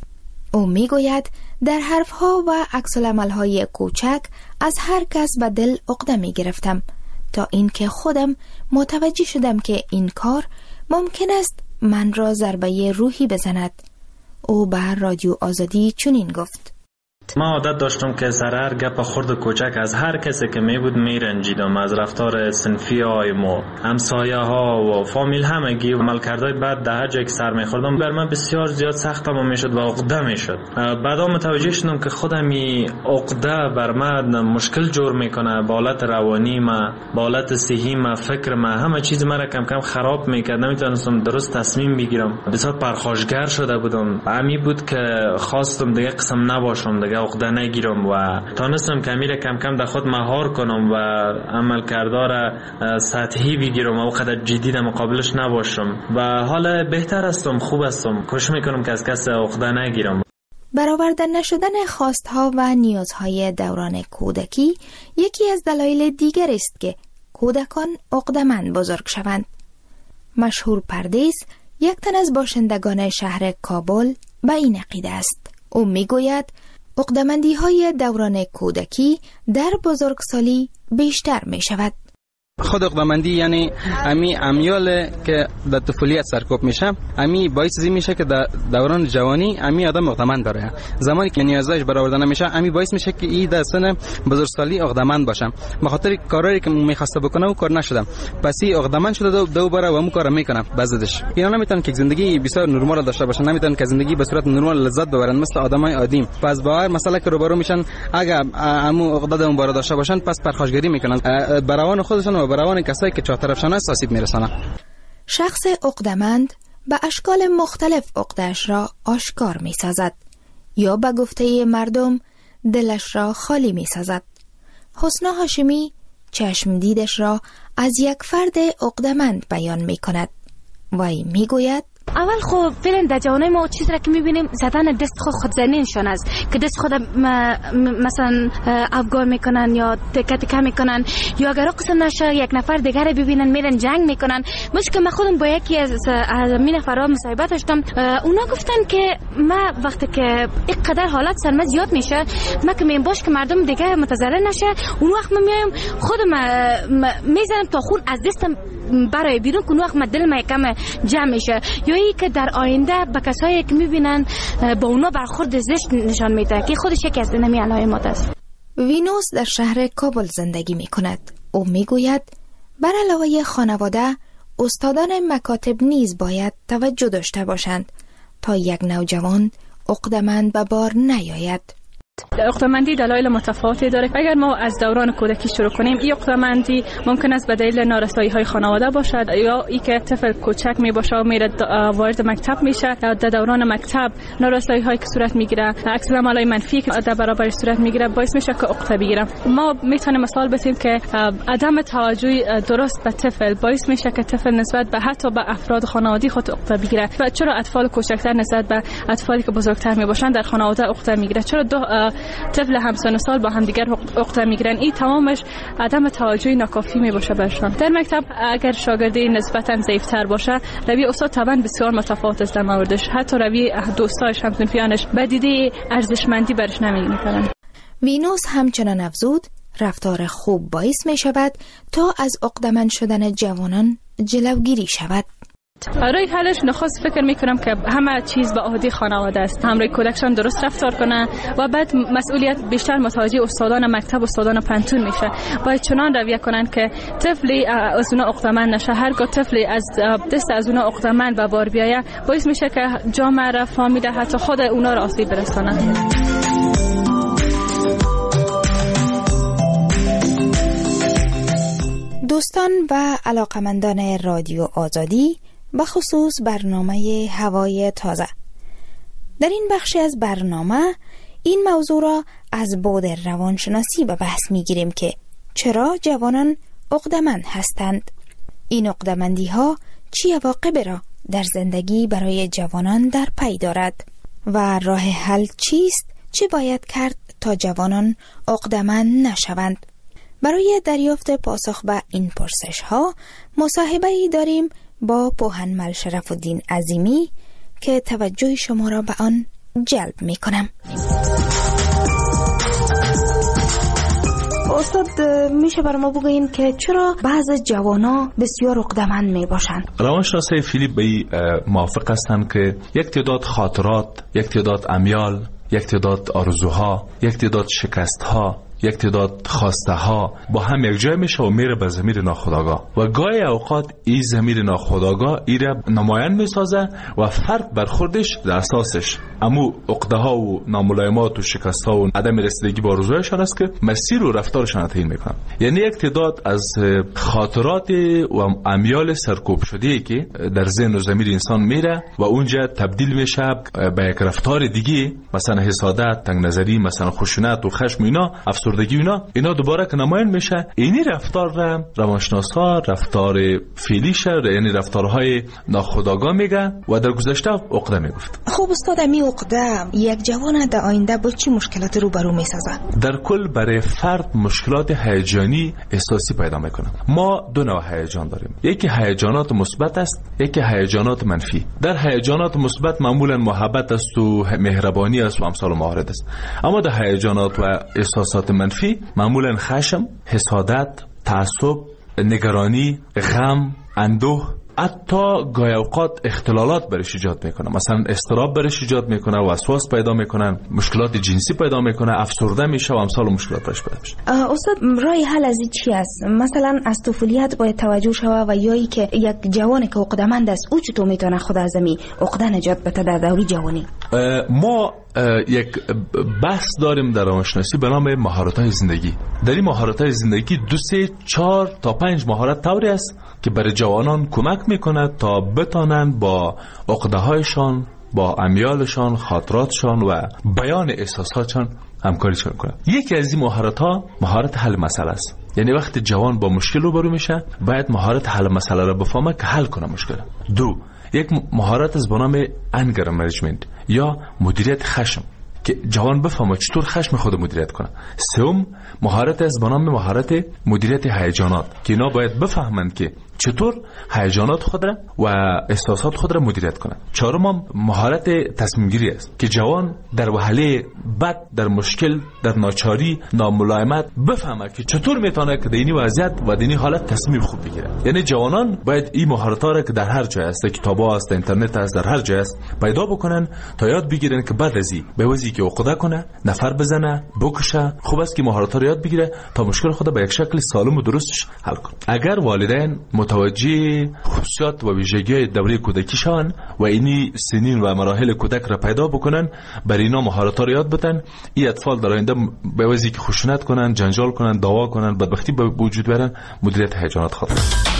Speaker 6: او میگوید در حرفها و عکس‌العمل‌های کوچک از هر کس به دل عقده میگرفتم تا اینکه خودم متوجه شدم که این کار ممکن است من را ضربه روحی بزند. او به رادیو آزادی چنین گفت:
Speaker 12: ما عادت داشتم که سرهر گپ خرد کوچک از هر کسی که می بود می رنجیدم، از رفتار صنفی های ما، همسایه ها و فامیل همگی و عملکردهای بعد در هر جایی که سر می خوردم بر من بسیار زیاد سخت می شد و عقده می شد. بعدا متوجه شدم که خودم این عقده بر من مشکل جور میکنه، با حالت روانی ما، با حالت صحی ما، فکر ما، همه چیز ما را کم کم خراب میکرد. نمیتونستم درست تصمیم بگیرم، بسیار پرخاشگر شده بودم. همین بود که خواستم دیگه قسم نباشم، دیگه عقده نگیرم و تانستم که میره کم کم در خود مهار کنم و عمل کردار سطحی بگیرم و وقت جدی در مقابلش نباشم و حالا بهتر هستم، خوب هستم، کوشش میکنم که از کس عقده نگیرم.
Speaker 6: برآورده نشدن خواستها و نیازهای دوران کودکی یکی از دلایل دیگر است که کودکان عقده‌مند بزرگ شوند. مشهور پردیس، یک تن از باشندگان شهر کابل، به این عقیده است. او میگوید عقده‌مندی‌های دوران کودکی در بزرگسالی بیشتر می شود.
Speaker 14: خود عقده‌مندی یعنی امی امیال که در طفولیت سرکوب میشه، امی باعث زی میشه که در دوران جوانی امی آدم عقده‌مند داره. زمانی که نیازش برآورده نمیشه، امی باعث میشه که این در سن بزرگسالی عقده‌مند باشه. به خاطر کارایی که میخواسته بکنه و کار نشدم، پس این عقده‌مند شده دوباره و اون کارو میکنه. بعضیش اینا نمیتونن که زندگی بسیار نرمال داشته باشن، نمیتونن که زندگی به صورت نرمال لذت ببرن مثل آدمای عادی. پس با هر مسئله که روبرو میشن، اگر امو عقده اون بار داشته باشن، پس پرخاشگری میکنن برای خودشون و برای کسایی که چهارطرفشان است آسیب میرسانه.
Speaker 6: شخص عقده‌مند به اشکال مختلف عقده‌اش را آشکار میسازد یا به گفته مردم دلش را خالی میسازد. حسنا هاشمی چشم دیدش را از یک فرد عقده‌مند بیان میکند. وی میگوید
Speaker 11: اول خب فعلا در جوانای ما چیزی را که میبینیم زدن دست خودزنیشان است که دست خود مثلا افگار میکنن یا تکه تکه میکنن، یا اگر قسم نشه یک نفر دیگر ببینن میرن جنگ میکنن. مشکل من خودم با یکی از می نفرها مصاحبه داشتم، اونا گفتن که ما وقتی که اینقدر حالت سرما زیاد میشه، ما که میگم باش که مردم دیگه متضرر نشه، اون وقت من میایم خودم میزنم تا خون از دستم برای بیرون که اون وقت دل ما یکم جمع میشه. یا ای که در آینده به کسایی که میبینن با اونا برخورد زشت نشان میده که خودش یکی از اینمی علائمات است.
Speaker 6: وینوس در شهر کابل زندگی میکند. او میگوید بر علاوه خانواده، استادان مکاتب نیز باید توجه داشته باشند تا یک نوجوان عقده‌مند به بار نیاید.
Speaker 15: عقده‌مندی دلایل متفاوتی داره. اگر ما از دوران کودکی شروع کنیم، این عقده‌مندی ممکن است به دلیل نارسایی‌های خانواده باشد، یا ای که طفل کوچک میباشه و میره وارد مکتب میشه، در دوران مکتب نارسایی‌هایی که صورت میگیره، عکس عملای منفی که در برابر صورت میگیره، باعث میشه که عقده بگیره. ما میتونیم مثال بزنیم که عدم توجه درست به طفل باعث میشه که طفل نسبت به حتی به افراد خانوادگی خود عقده بگیره. و چرا اطفال کوچکتر نسبت به اطفالی که بزرگتر میباشن در خانواده عقده میگیره؟ چرا دو طفل همسن سال با هم دیگر عقده میگیرن؟ این تمامش عدم توجه ناکافی میباشه برشان. در مکتب اگر شاگردی نسبتا ضعیفتر باشه، روی استاد طبعا بسیار متفاوت است در موردش، حتی روی دوستاش همسنفیانش به دیده ارزشمندی برش نمیگیرن.
Speaker 6: وینوس همچنان افزود رفتار خوب باعث می شود تا از عقده‌مند شدن جوانان جلوگیری شود.
Speaker 15: برای حلش نخست فکر میکنم که همه چیز به عهده خانواده است. همراه کودکشان درست رفتار کنه و بعد مسئولیت بیشتر متوجه استادان مکتب و استادان پنتون میشه. باید چنان رویه کنن که طفلی از اونا عقده‌مند نشه. هرگاه طفلی از دست از اونا عقده‌مند به بار بیایه، باعث میشه که جامعه را، فامیل، حتی خود اونا را آسیب برسانه.
Speaker 6: دوستان و علاقمندان رادیو آزادی، بخصوص برنامه هوای تازه، در این بخش از برنامه این موضوع را از بعد روانشناسی به بحث می گیریم که چرا جوانان عقده‌مند هستند. این عقده‌مندی ها چی عواقب را در زندگی برای جوانان در پی دارد و راه حل چیست؟ چه باید کرد تا جوانان عقده‌مند نشوند؟ برای دریافت پاسخ به این پرسش ها مصاحبه‌ای داریم با پوهنمل شرف‌الدین عظیمی که توجه شما را به آن جلب می کنم. استاد، میشه برای ما بگوین که چرا بعض جوانا بسیار عقده‌مند می باشند؟
Speaker 16: روانشناسای فیلیپ به موافق هستند که یک تعداد خاطرات، یک تعداد امیال، یک تعداد آرزوها، یک تعداد شکستها، یک تعداد خواسته ها با هم یک جای میشه و میره به ضمیر ناخودآگاه و گاهی اوقات این ضمیر ناخودآگاه ایره نمایان میسازه و فرد برخوردش در اساسش امو عقده ها و ناملایمات و شکست ها و عدم رسیدگی با آرزوهایشان است که مسیر و رفتارشان تعیین میکنن. یعنی یک تعداد از خاطرات و امیال سرکوب شده که در ذهن و ضمیر انسان میره و اونجا تبدیل میشه به یک رفتار دیگه، مثلا حسادت، تنگ نظری، مثلا خشونت و خشم، اینا افسردگی اینا دوباره که نمایان میشه. اینی رفتار را روانشناسا رفتار فعلیش یعنی رفتارهای ناخودآگاه میگه و در گذشته عقده میگفت.
Speaker 6: خب استاد، می عقده یک جوان در آینده با چی مشکلاتی روبرو میسازه؟
Speaker 16: در کل برای فرد مشکلات هیجانی احساسی پیدا میکنه. ما دو نوع هیجان داریم، یکی هیجانات مثبت است، یکی هیجانات منفی. در هیجانات مثبت معمولا محبت است و مهربانی است و امثال موارد است، اما در هیجانات و احساسات منفی معمولا خشم، حسادت، تعصب، نگرانی، غم، اندوه، حتی گاهی اوقات اختلالات برش ایجاد میکنه. مثلا اضطراب برش ایجاد میکنه، وسواس پیدا میکنن، مشکلات جنسی پیدا میکنه، افسرده میشه و امثال مشکلات برش پیدا میشه.
Speaker 6: استاد، راه حل از این چی است؟ مثلا از طفولیت باید توجه شوه و یا ای که یک جوانی که عقده‌مند است او چطور میتونه خود از می عقده نجات بده در دوری جوانی؟
Speaker 16: ما یک بحث داریم در روانشناسی به نام مهارت‌های زندگی. در این مهارت‌های زندگی 2 3 4 تا 5 مهارت طوری است که برای جوانان کمک میکنه تا بتانند با عقده‌هایشان، با امیالشان، خاطراتشان و بیان احساساتشان همکاری کنند. یکی از این مهارت‌ها مهارت حل مسئله است. یعنی وقتی جوان با مشکل روبرو میشه باید مهارت حل مسئله را بفهمه که حل کنه مشکل. 2 یک مهارت از به نام انگر منیجمنت یا مدیریت خشم که جوان بفهمه چطور خشم خود مدیریت کنه. 3 مهارت از به نام مهارت مدیریت هیجانات که اینا باید بفهمند که چطور هیجانات خود را و احساسات خود را مدیریت کنند. 4 مهارت تصمیم گیری است که جوان در وهله بد، در مشکل، در ناچاری، ناملایمت بفهمه که چطور میتونه که در این وضعیت و در این حالت تصمیم خوب بگیره. یعنی جوانان باید این مهارت‌ها را که در هر جای است، کتاب‌ها است، اینترنت است، در هر جای است پیدا بکنن تا یاد بگیرن که بعد از این به وضعی که عقده کنه، نفر بزنه، بکشه، خوب است که مهارت‌ها را یاد بگیره تا مشکل خود به یک شکل سالم و درستش حل کنه. اگر والدین متوجه خصوصیات و ویژگی‌های دوره کودکیشان و اینی سنین و مراحل کودک را پیدا بکنن، برای اینا مهارت‌ها را یاد بدن، این اطفال در آینده به وجهی که خشونت کنن، جنجال کنن، دعوا کنن، بدبختی به وجود بیارن، مدیریت هیجانات خود.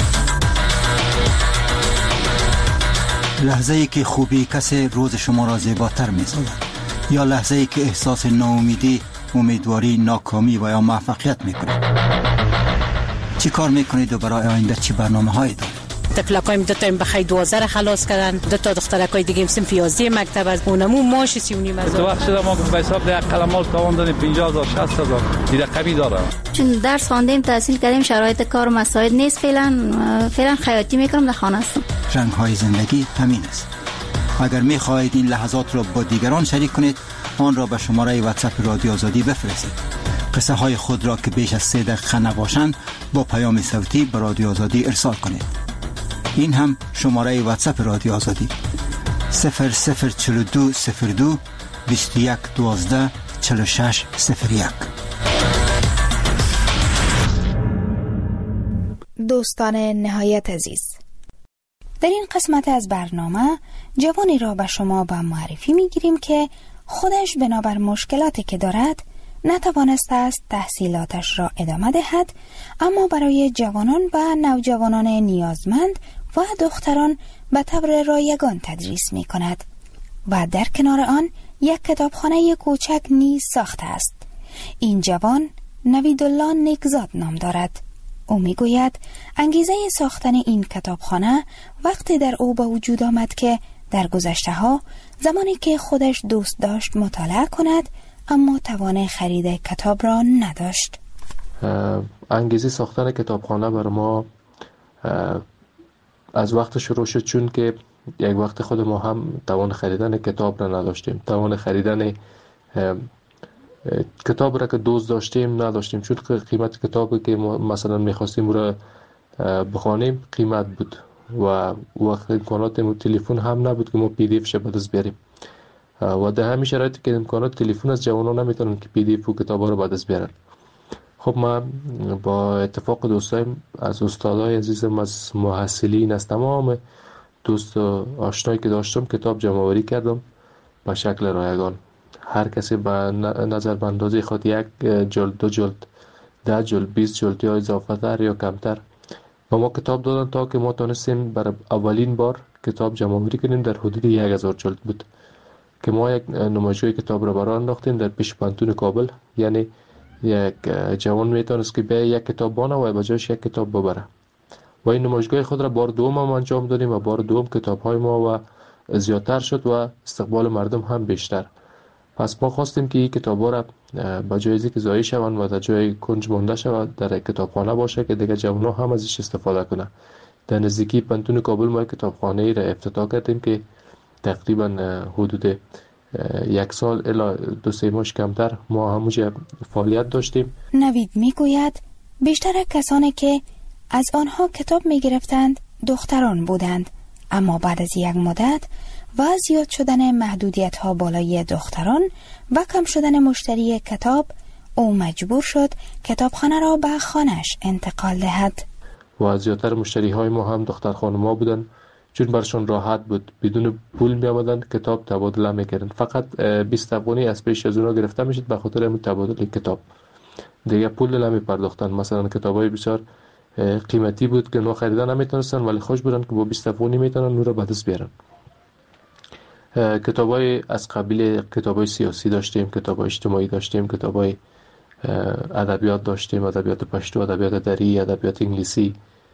Speaker 7: لحظه‌ای که خوبی کسی روز شما را زیباتر می‌سازد یا لحظه‌ای که احساس ناامیدی، امیدواری، ناکامی و یا موفقیت می‌کنید. چی کار میکنید و برای آینده چی برنامه‌هایی دارید؟
Speaker 17: تفلقایم 2 تا بخای 12 خلاص کردن، 2 تا دخترکای دیگه صنف 11 مکتب از اونمو ماش 39 هزار.
Speaker 18: تو وقت ما به حساب ده قلمال تاوان دادیم 50000 60000 این رقمی داره.
Speaker 11: چون درس خواندیم، تحصیل کردیم، شرایط کار مساعد نیست، فعلا خیاطی میکنم، در خانه هستم.
Speaker 7: رنگ‌های زندگی همین است. اگر می‌خواهید این لحظات را با دیگران شریک کنید، آن را به شماره واتساپ رادیو آزادی بفرستید. قصه های خود را که بیش از 3 دقیقه نباشند با پیام صوتی به رادیو آزادی ارسال کنید. این هم شماره واتساپ رادیو آزادی 004202 21 12 46 01.
Speaker 6: دوستان نهایت عزیز، در این قسمت از برنامه جوانی را به شما به معرفی میگیریم که خودش بنابر مشکلاتی که دارد نتوانسته است تحصیلاتش را ادامه دهد، اما برای جوانان و نوجوانان نیازمند و دختران به طور رایگان تدریس می کند و در کنار آن یک کتابخانه کوچک نیز ساخته است. این جوان نویدالله نیکزاد نام دارد. او می گوید انگیزه ساختن این کتابخانه وقتی در او به وجود آمد که در گذشته ها زمانی که خودش دوست داشت مطالعه کند اما توان خرید کتاب را نداشت.
Speaker 19: انگیزه ساختن کتابخانه برای ما از وقت شروع شد، چون که یک وقت خود ما هم توان خریدن کتاب را نداشتیم، توان خریدن کتاب را که دوست داشتیم نداشتیم، چون که قیمت کتابی که ما مثلا میخواستیم را بخوانیم قیمت بود و وقت امکانات تلفن هم نبود که ما پی دی اف ش به دست بیاریم و در همین شرایطی که امکانات تلفن از جوانان نمیتونن که پی دی اف و کتابا رو به دست بیارن. خب من با اتفاق دوستایم از استادای عزیزم، از محصلین، از تمام دوست و آشنایی که داشتم کتاب جمع آوری کردم به شکل رایگان. هر کسی به نظر به اندازه خود 1 جلد، 2 جلد، 10 جلد، 20 جلد یا اضافه تر یا کمتر و ما کتاب دادن تا که ما تونستیم برای اولین بار کتاب جمع آوری کنیم. در حدود 1000 جلد بود که ما یک نمایشگاه کتاب را برای انداختیم در پیش پانتون کابل، یعنی یک جوان میتونست که به یک کتاب بانه و به جاش یک کتاب ببره و این نمایشگاه خود را بار دوم هم انجام دادیم و بار دوم کتاب های ما و زیادتر شد و استقبال مردم هم بیشتر. پس ما خواستیم که این کتاب ها را به جای اینکه ضایع شوند و در جای کنج مانده شود در کتابخانه باشه که دیگه جوان ها هم ازش استفاده کنه. در نزدیکی پنتون کابل ما کتابخانه را افتتاح کردیم که تقریبا حدود 1 سال الی 2-3 ماه کمتر ما همونجا فعالیت داشتیم.
Speaker 6: نوید میگوید بیشتر کسانی که از آنها کتاب میگرفتند دختران بودند، اما بعد از یک مدت و زیاد شدن محدودیت ها بالای دختران و کم شدن مشتری کتاب، او مجبور شد کتابخانه را به خانه‌اش انتقال دهد.
Speaker 19: و زیادتر مشتری های ما هم دختر خانم‌ها بودن، چون برشون راحت بود، بدون پول می آمدن کتاب تبادله میکردن. فقط 20 افغانی از پیش از اونا گرفته میشد به خاطر همین تبادل کتاب، دیگه پول نمی پرداختن. مثلا کتابای بسیار قیمتی بود که اونا خریدن نمیتونستن، ولی خوش بودن که با 20 افغانی میتونن اون رو به دست بیارن. کتابای از قبیل کتابای سیاسی داشتیم، کتابای اجتماعی داشتیم، کتابای ادبیات داشتیم، ادبیات پشتو، ادبیات دری، ادبیات انگلیسی،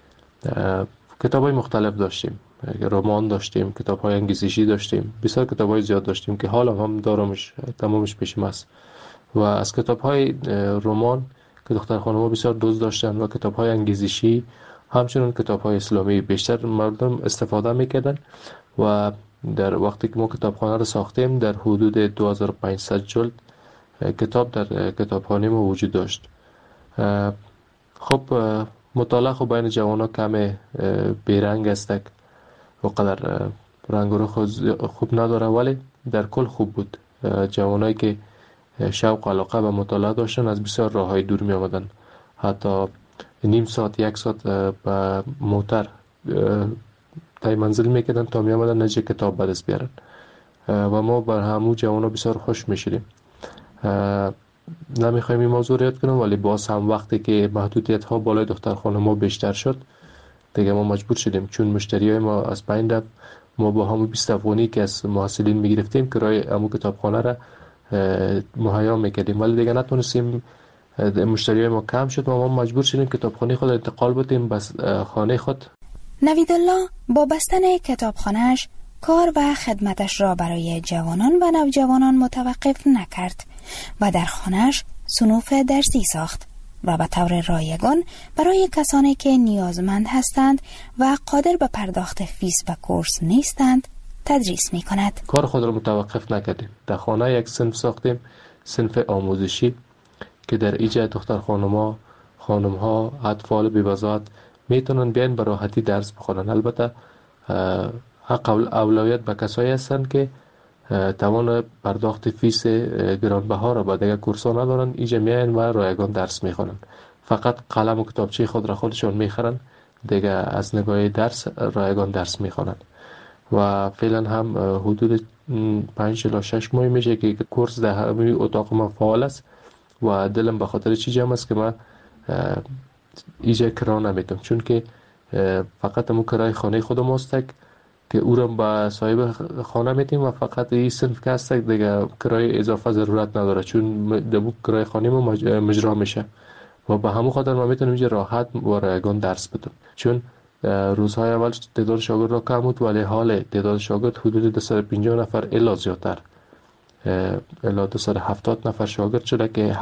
Speaker 19: کتابای مختلف داشتیم، رمان داشتیم، کتاب‌های انگیزشی داشتیم، بسیار کتاب‌های زیاد داشتیم که حالا هم دارمش، تمامش پیشم است. و از کتاب‌های رمان که دختر خانم‌ها بسیار دوست داشتن و کتاب‌های انگیزشی همچنین کتاب‌های اسلامی بیشتر مردم استفاده می‌کردن. و در وقتی که ما کتابخانه رو ساختیم در حدود 2500 جلد کتاب در کتابخانه ما وجود داشت. خب مطالعه خب بین جوان‌ها کم بیرنگ است، وقدر رنگ و رخ خوب نداره، ولی در کل خوب بود. جوانایی که شوق و علاقه به مطالعه داشتن از بسیار راههای دور می آمدن، حتی نیم ساعت 1 ساعت به موتر تای منزل میکردن تا می آمدن نجه کتاب به دست بیارن و ما بر همو جوانا بسیار خوش میشدیم. نمیخوایم این موضوع رو یاد کنم، ولی باز هم وقتی که محدودیت ها بالای دختر خانم‌ها بیشتر شد دیگه ما مجبور شدیم، چون مشتری های ما از پایین رفت، ما با همون 20 افغانی که از محصلین میگرفتیم کرایه همون کتابخانه را مهیا میکردیم، ولی دیگه نتونستیم، مشتری های ما کم شد و ما مجبور شدیم کتابخانه خود انتقال بدیم بس خانه خود.
Speaker 6: نویدالله با بستن کتابخانه‌اش کار و خدمتش را برای جوانان و نوجوانان متوقف نکرد و در خانه‌اش صنوف درسی ساخت و به طور رایگان برای کسانی که نیازمند هستند و قادر به پرداخت فیس و کورس نیستند تدریس می کند.
Speaker 19: کار خود را متوقف نکردیم. در خانه یک صنف ساختیم، صنف آموزشی که در ایجاد دختر خانم‌ها، اطفال بی‌وضاحت میتونن بیان به راحتی درس بخونن. البته حق اولویت به کسایی هستند که توان پرداخت فیس گرانبها را با دیگر کورس‌ها ندارن، اینجا میان و رایگان درس میخونن. فقط قلم و کتابچه خود را خودشون میخرن، دیگه از نگاه درس رایگان درس میخونن. و فعلا هم حدود 5 الی 6 ماه میشه که کورس در همین اتاق ما فعال است و دلم به خاطر چی جمع است که من اینجا کرا نمیتونم، چون که فقط همون کرای خانه خودم است که او را با صاحب خانه میتیم و فقط این صنف که هست دیگه کرای اضافه ضرورت نداره، چون دبو کرای خانه ما مجرا میشه و به همون خاطر ما میتونیم اینجا راحت و رایگان درس بدم. چون روزهای اول تعداد شاگرد را کم بود، ولی حال تعداد شاگرد حدود 250 نفر الی زیادتر الی 270 نفر شاگرد شده که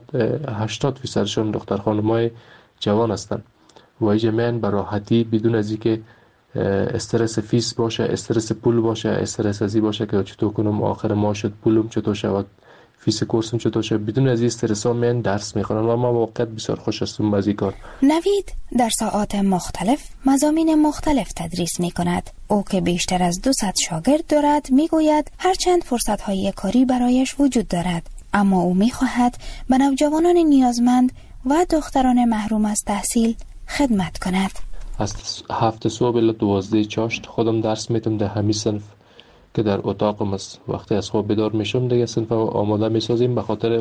Speaker 19: 80% دختر خانم‌های جوان هستند و اینجا من به راحتی بدون از اینکه استرس فیس باشه، استرس پول باشه، استرس ازی باشه که چطور کنم آخر ماه شد پولم چطور شود، فیس کورسم چطور شد، بدون از این استرس ها من درس میخونم و ما واقعا بسیار خوش هستم از این کار.
Speaker 6: نوید در ساعات مختلف مضامین مختلف تدریس میکند. او که بیشتر از 200 شاگرد دارد میگوید هرچند فرصت های کاری برایش وجود دارد، اما او میخواهد به نوجوانان نیازمند و دختران محروم از تحصیل خدمت کند.
Speaker 19: از 7 صبح الی 12 چاشت خودم درس میتم در همین صنف که در اتاقم است. وقتی از خواب بیدار میشم دیگه صنف آماده میسازیم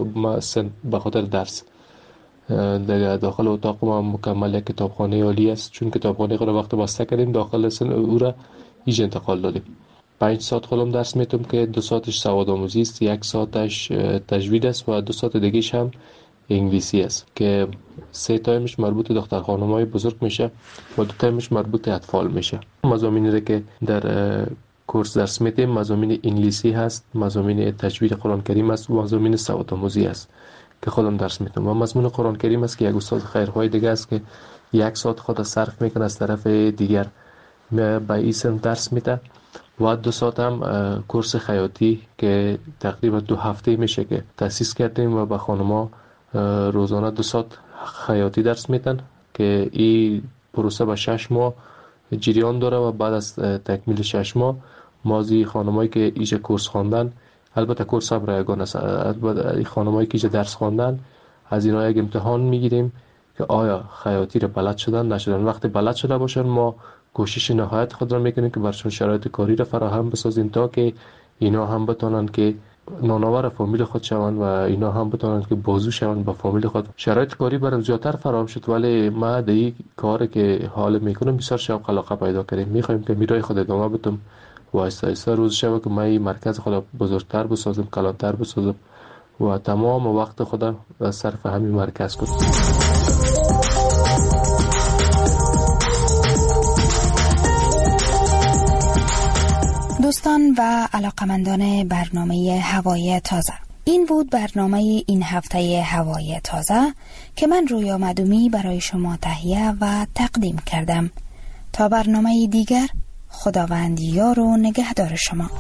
Speaker 19: به خاطر درس. دیگه داخل اتاق ما مکمل یک کتابخانه عالی است، چون کتابخانه خود وقت بسته کردیم داخل او را ایج انتقال دادیم. 5 ساعت خودم درس میتم که 2 ساعتش سواد آموزی است، 1 ساعتش تجوید است و 2 ساعت دیگهش هم انگلیسی است که 3 تایمش مربوط دختر خانم‌های بزرگ میشه و 2 تایمش مربوط اطفال میشه. مضامینی را که در کورس درس میدیم مضامین انگلیسی هست، مضامین تجوید قرآن کریم است و مضامین سواد آموزی است که خودم درس میدم. و مضمون قرآن کریم است که یک استاد خیرخواه دیگه است که 1 ساعت خود صرف میکنه از طرف دیگر به ایسم درس میده و 2 ساعت هم کورس خیاطی که تقریبا 2 هفته میشه که تأسیس کردیم و به خانم‌ها روزانه 2 ساعت خیاطی درس میدن که این پروسه به 6 ماه جریان داره و بعد از تکمیل 6 ماه مازی خانمایی که ایجا کورس خواندن، البته کورس هم رایگان است، البته خانمایی که ایجا درس خواندن از اینا یک امتحان میگیریم که آیا خیاطی رو بلد شدن نشدن. وقتی بلد شده باشن ما کوشش نهایت خود را میکنیم که برشون شرایط کاری را فراهم بسازیم تا که اینا هم بتونن که نانآور فامیل خود شوند و اینا هم بتونن که بازو شوند با فامیل خود. شرایط کاری برام زیادتر فراهم شد ولی ما در این کاری که حال میکنم بسیار شوق علاقه پیدا کردیم. میخوایم که میرای خود ادامه بدم و آهسته آهسته روز شب که ما این مرکز خود بزرگتر بسازم، کلانتر بسازم و تمام وقت خودم صرف همین مرکز کنم.
Speaker 6: دوستان و علاقمندان برنامه هوای تازه، این بود برنامه این هفته هوای تازه که من رویا مدومی برای شما تهیه و تقدیم کردم. تا برنامه دیگر، خداوند یار و نگهدار شما.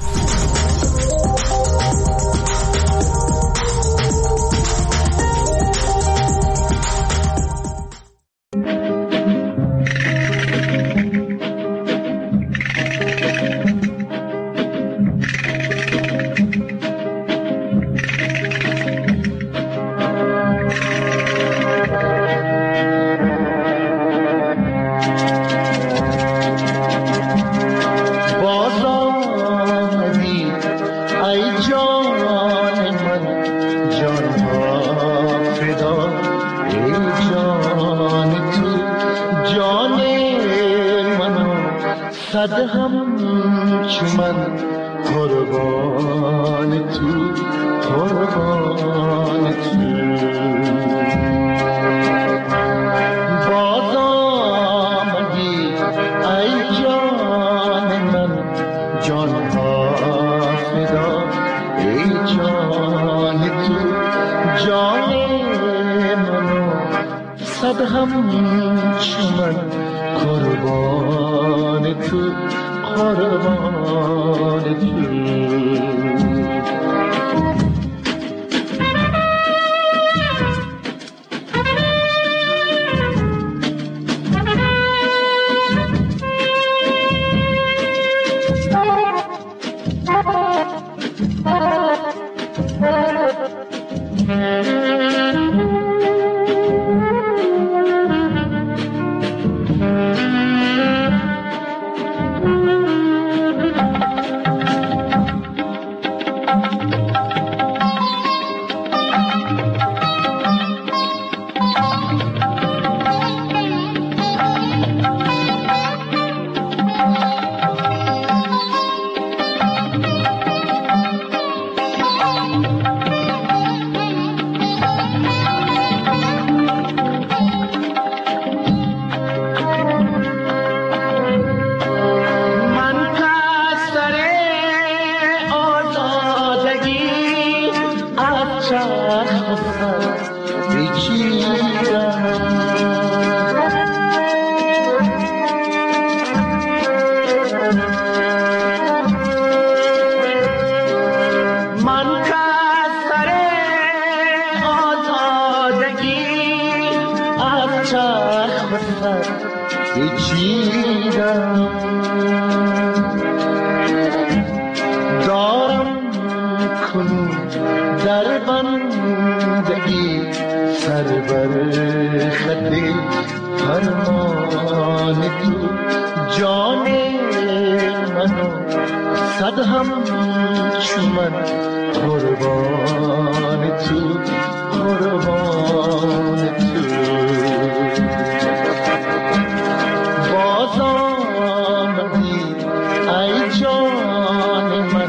Speaker 3: صد همچون قربان تو، قربان تو. باز آمدی ای جان من، جان ها فدا ای جان تو، جان منو صد همچون قربان تو، قربان تو.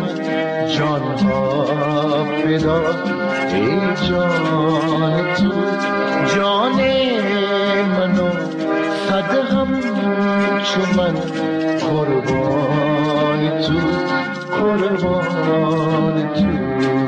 Speaker 3: ای جان ها فدا ای جان تو. جان منو صد همچو من قربان تو قربان تو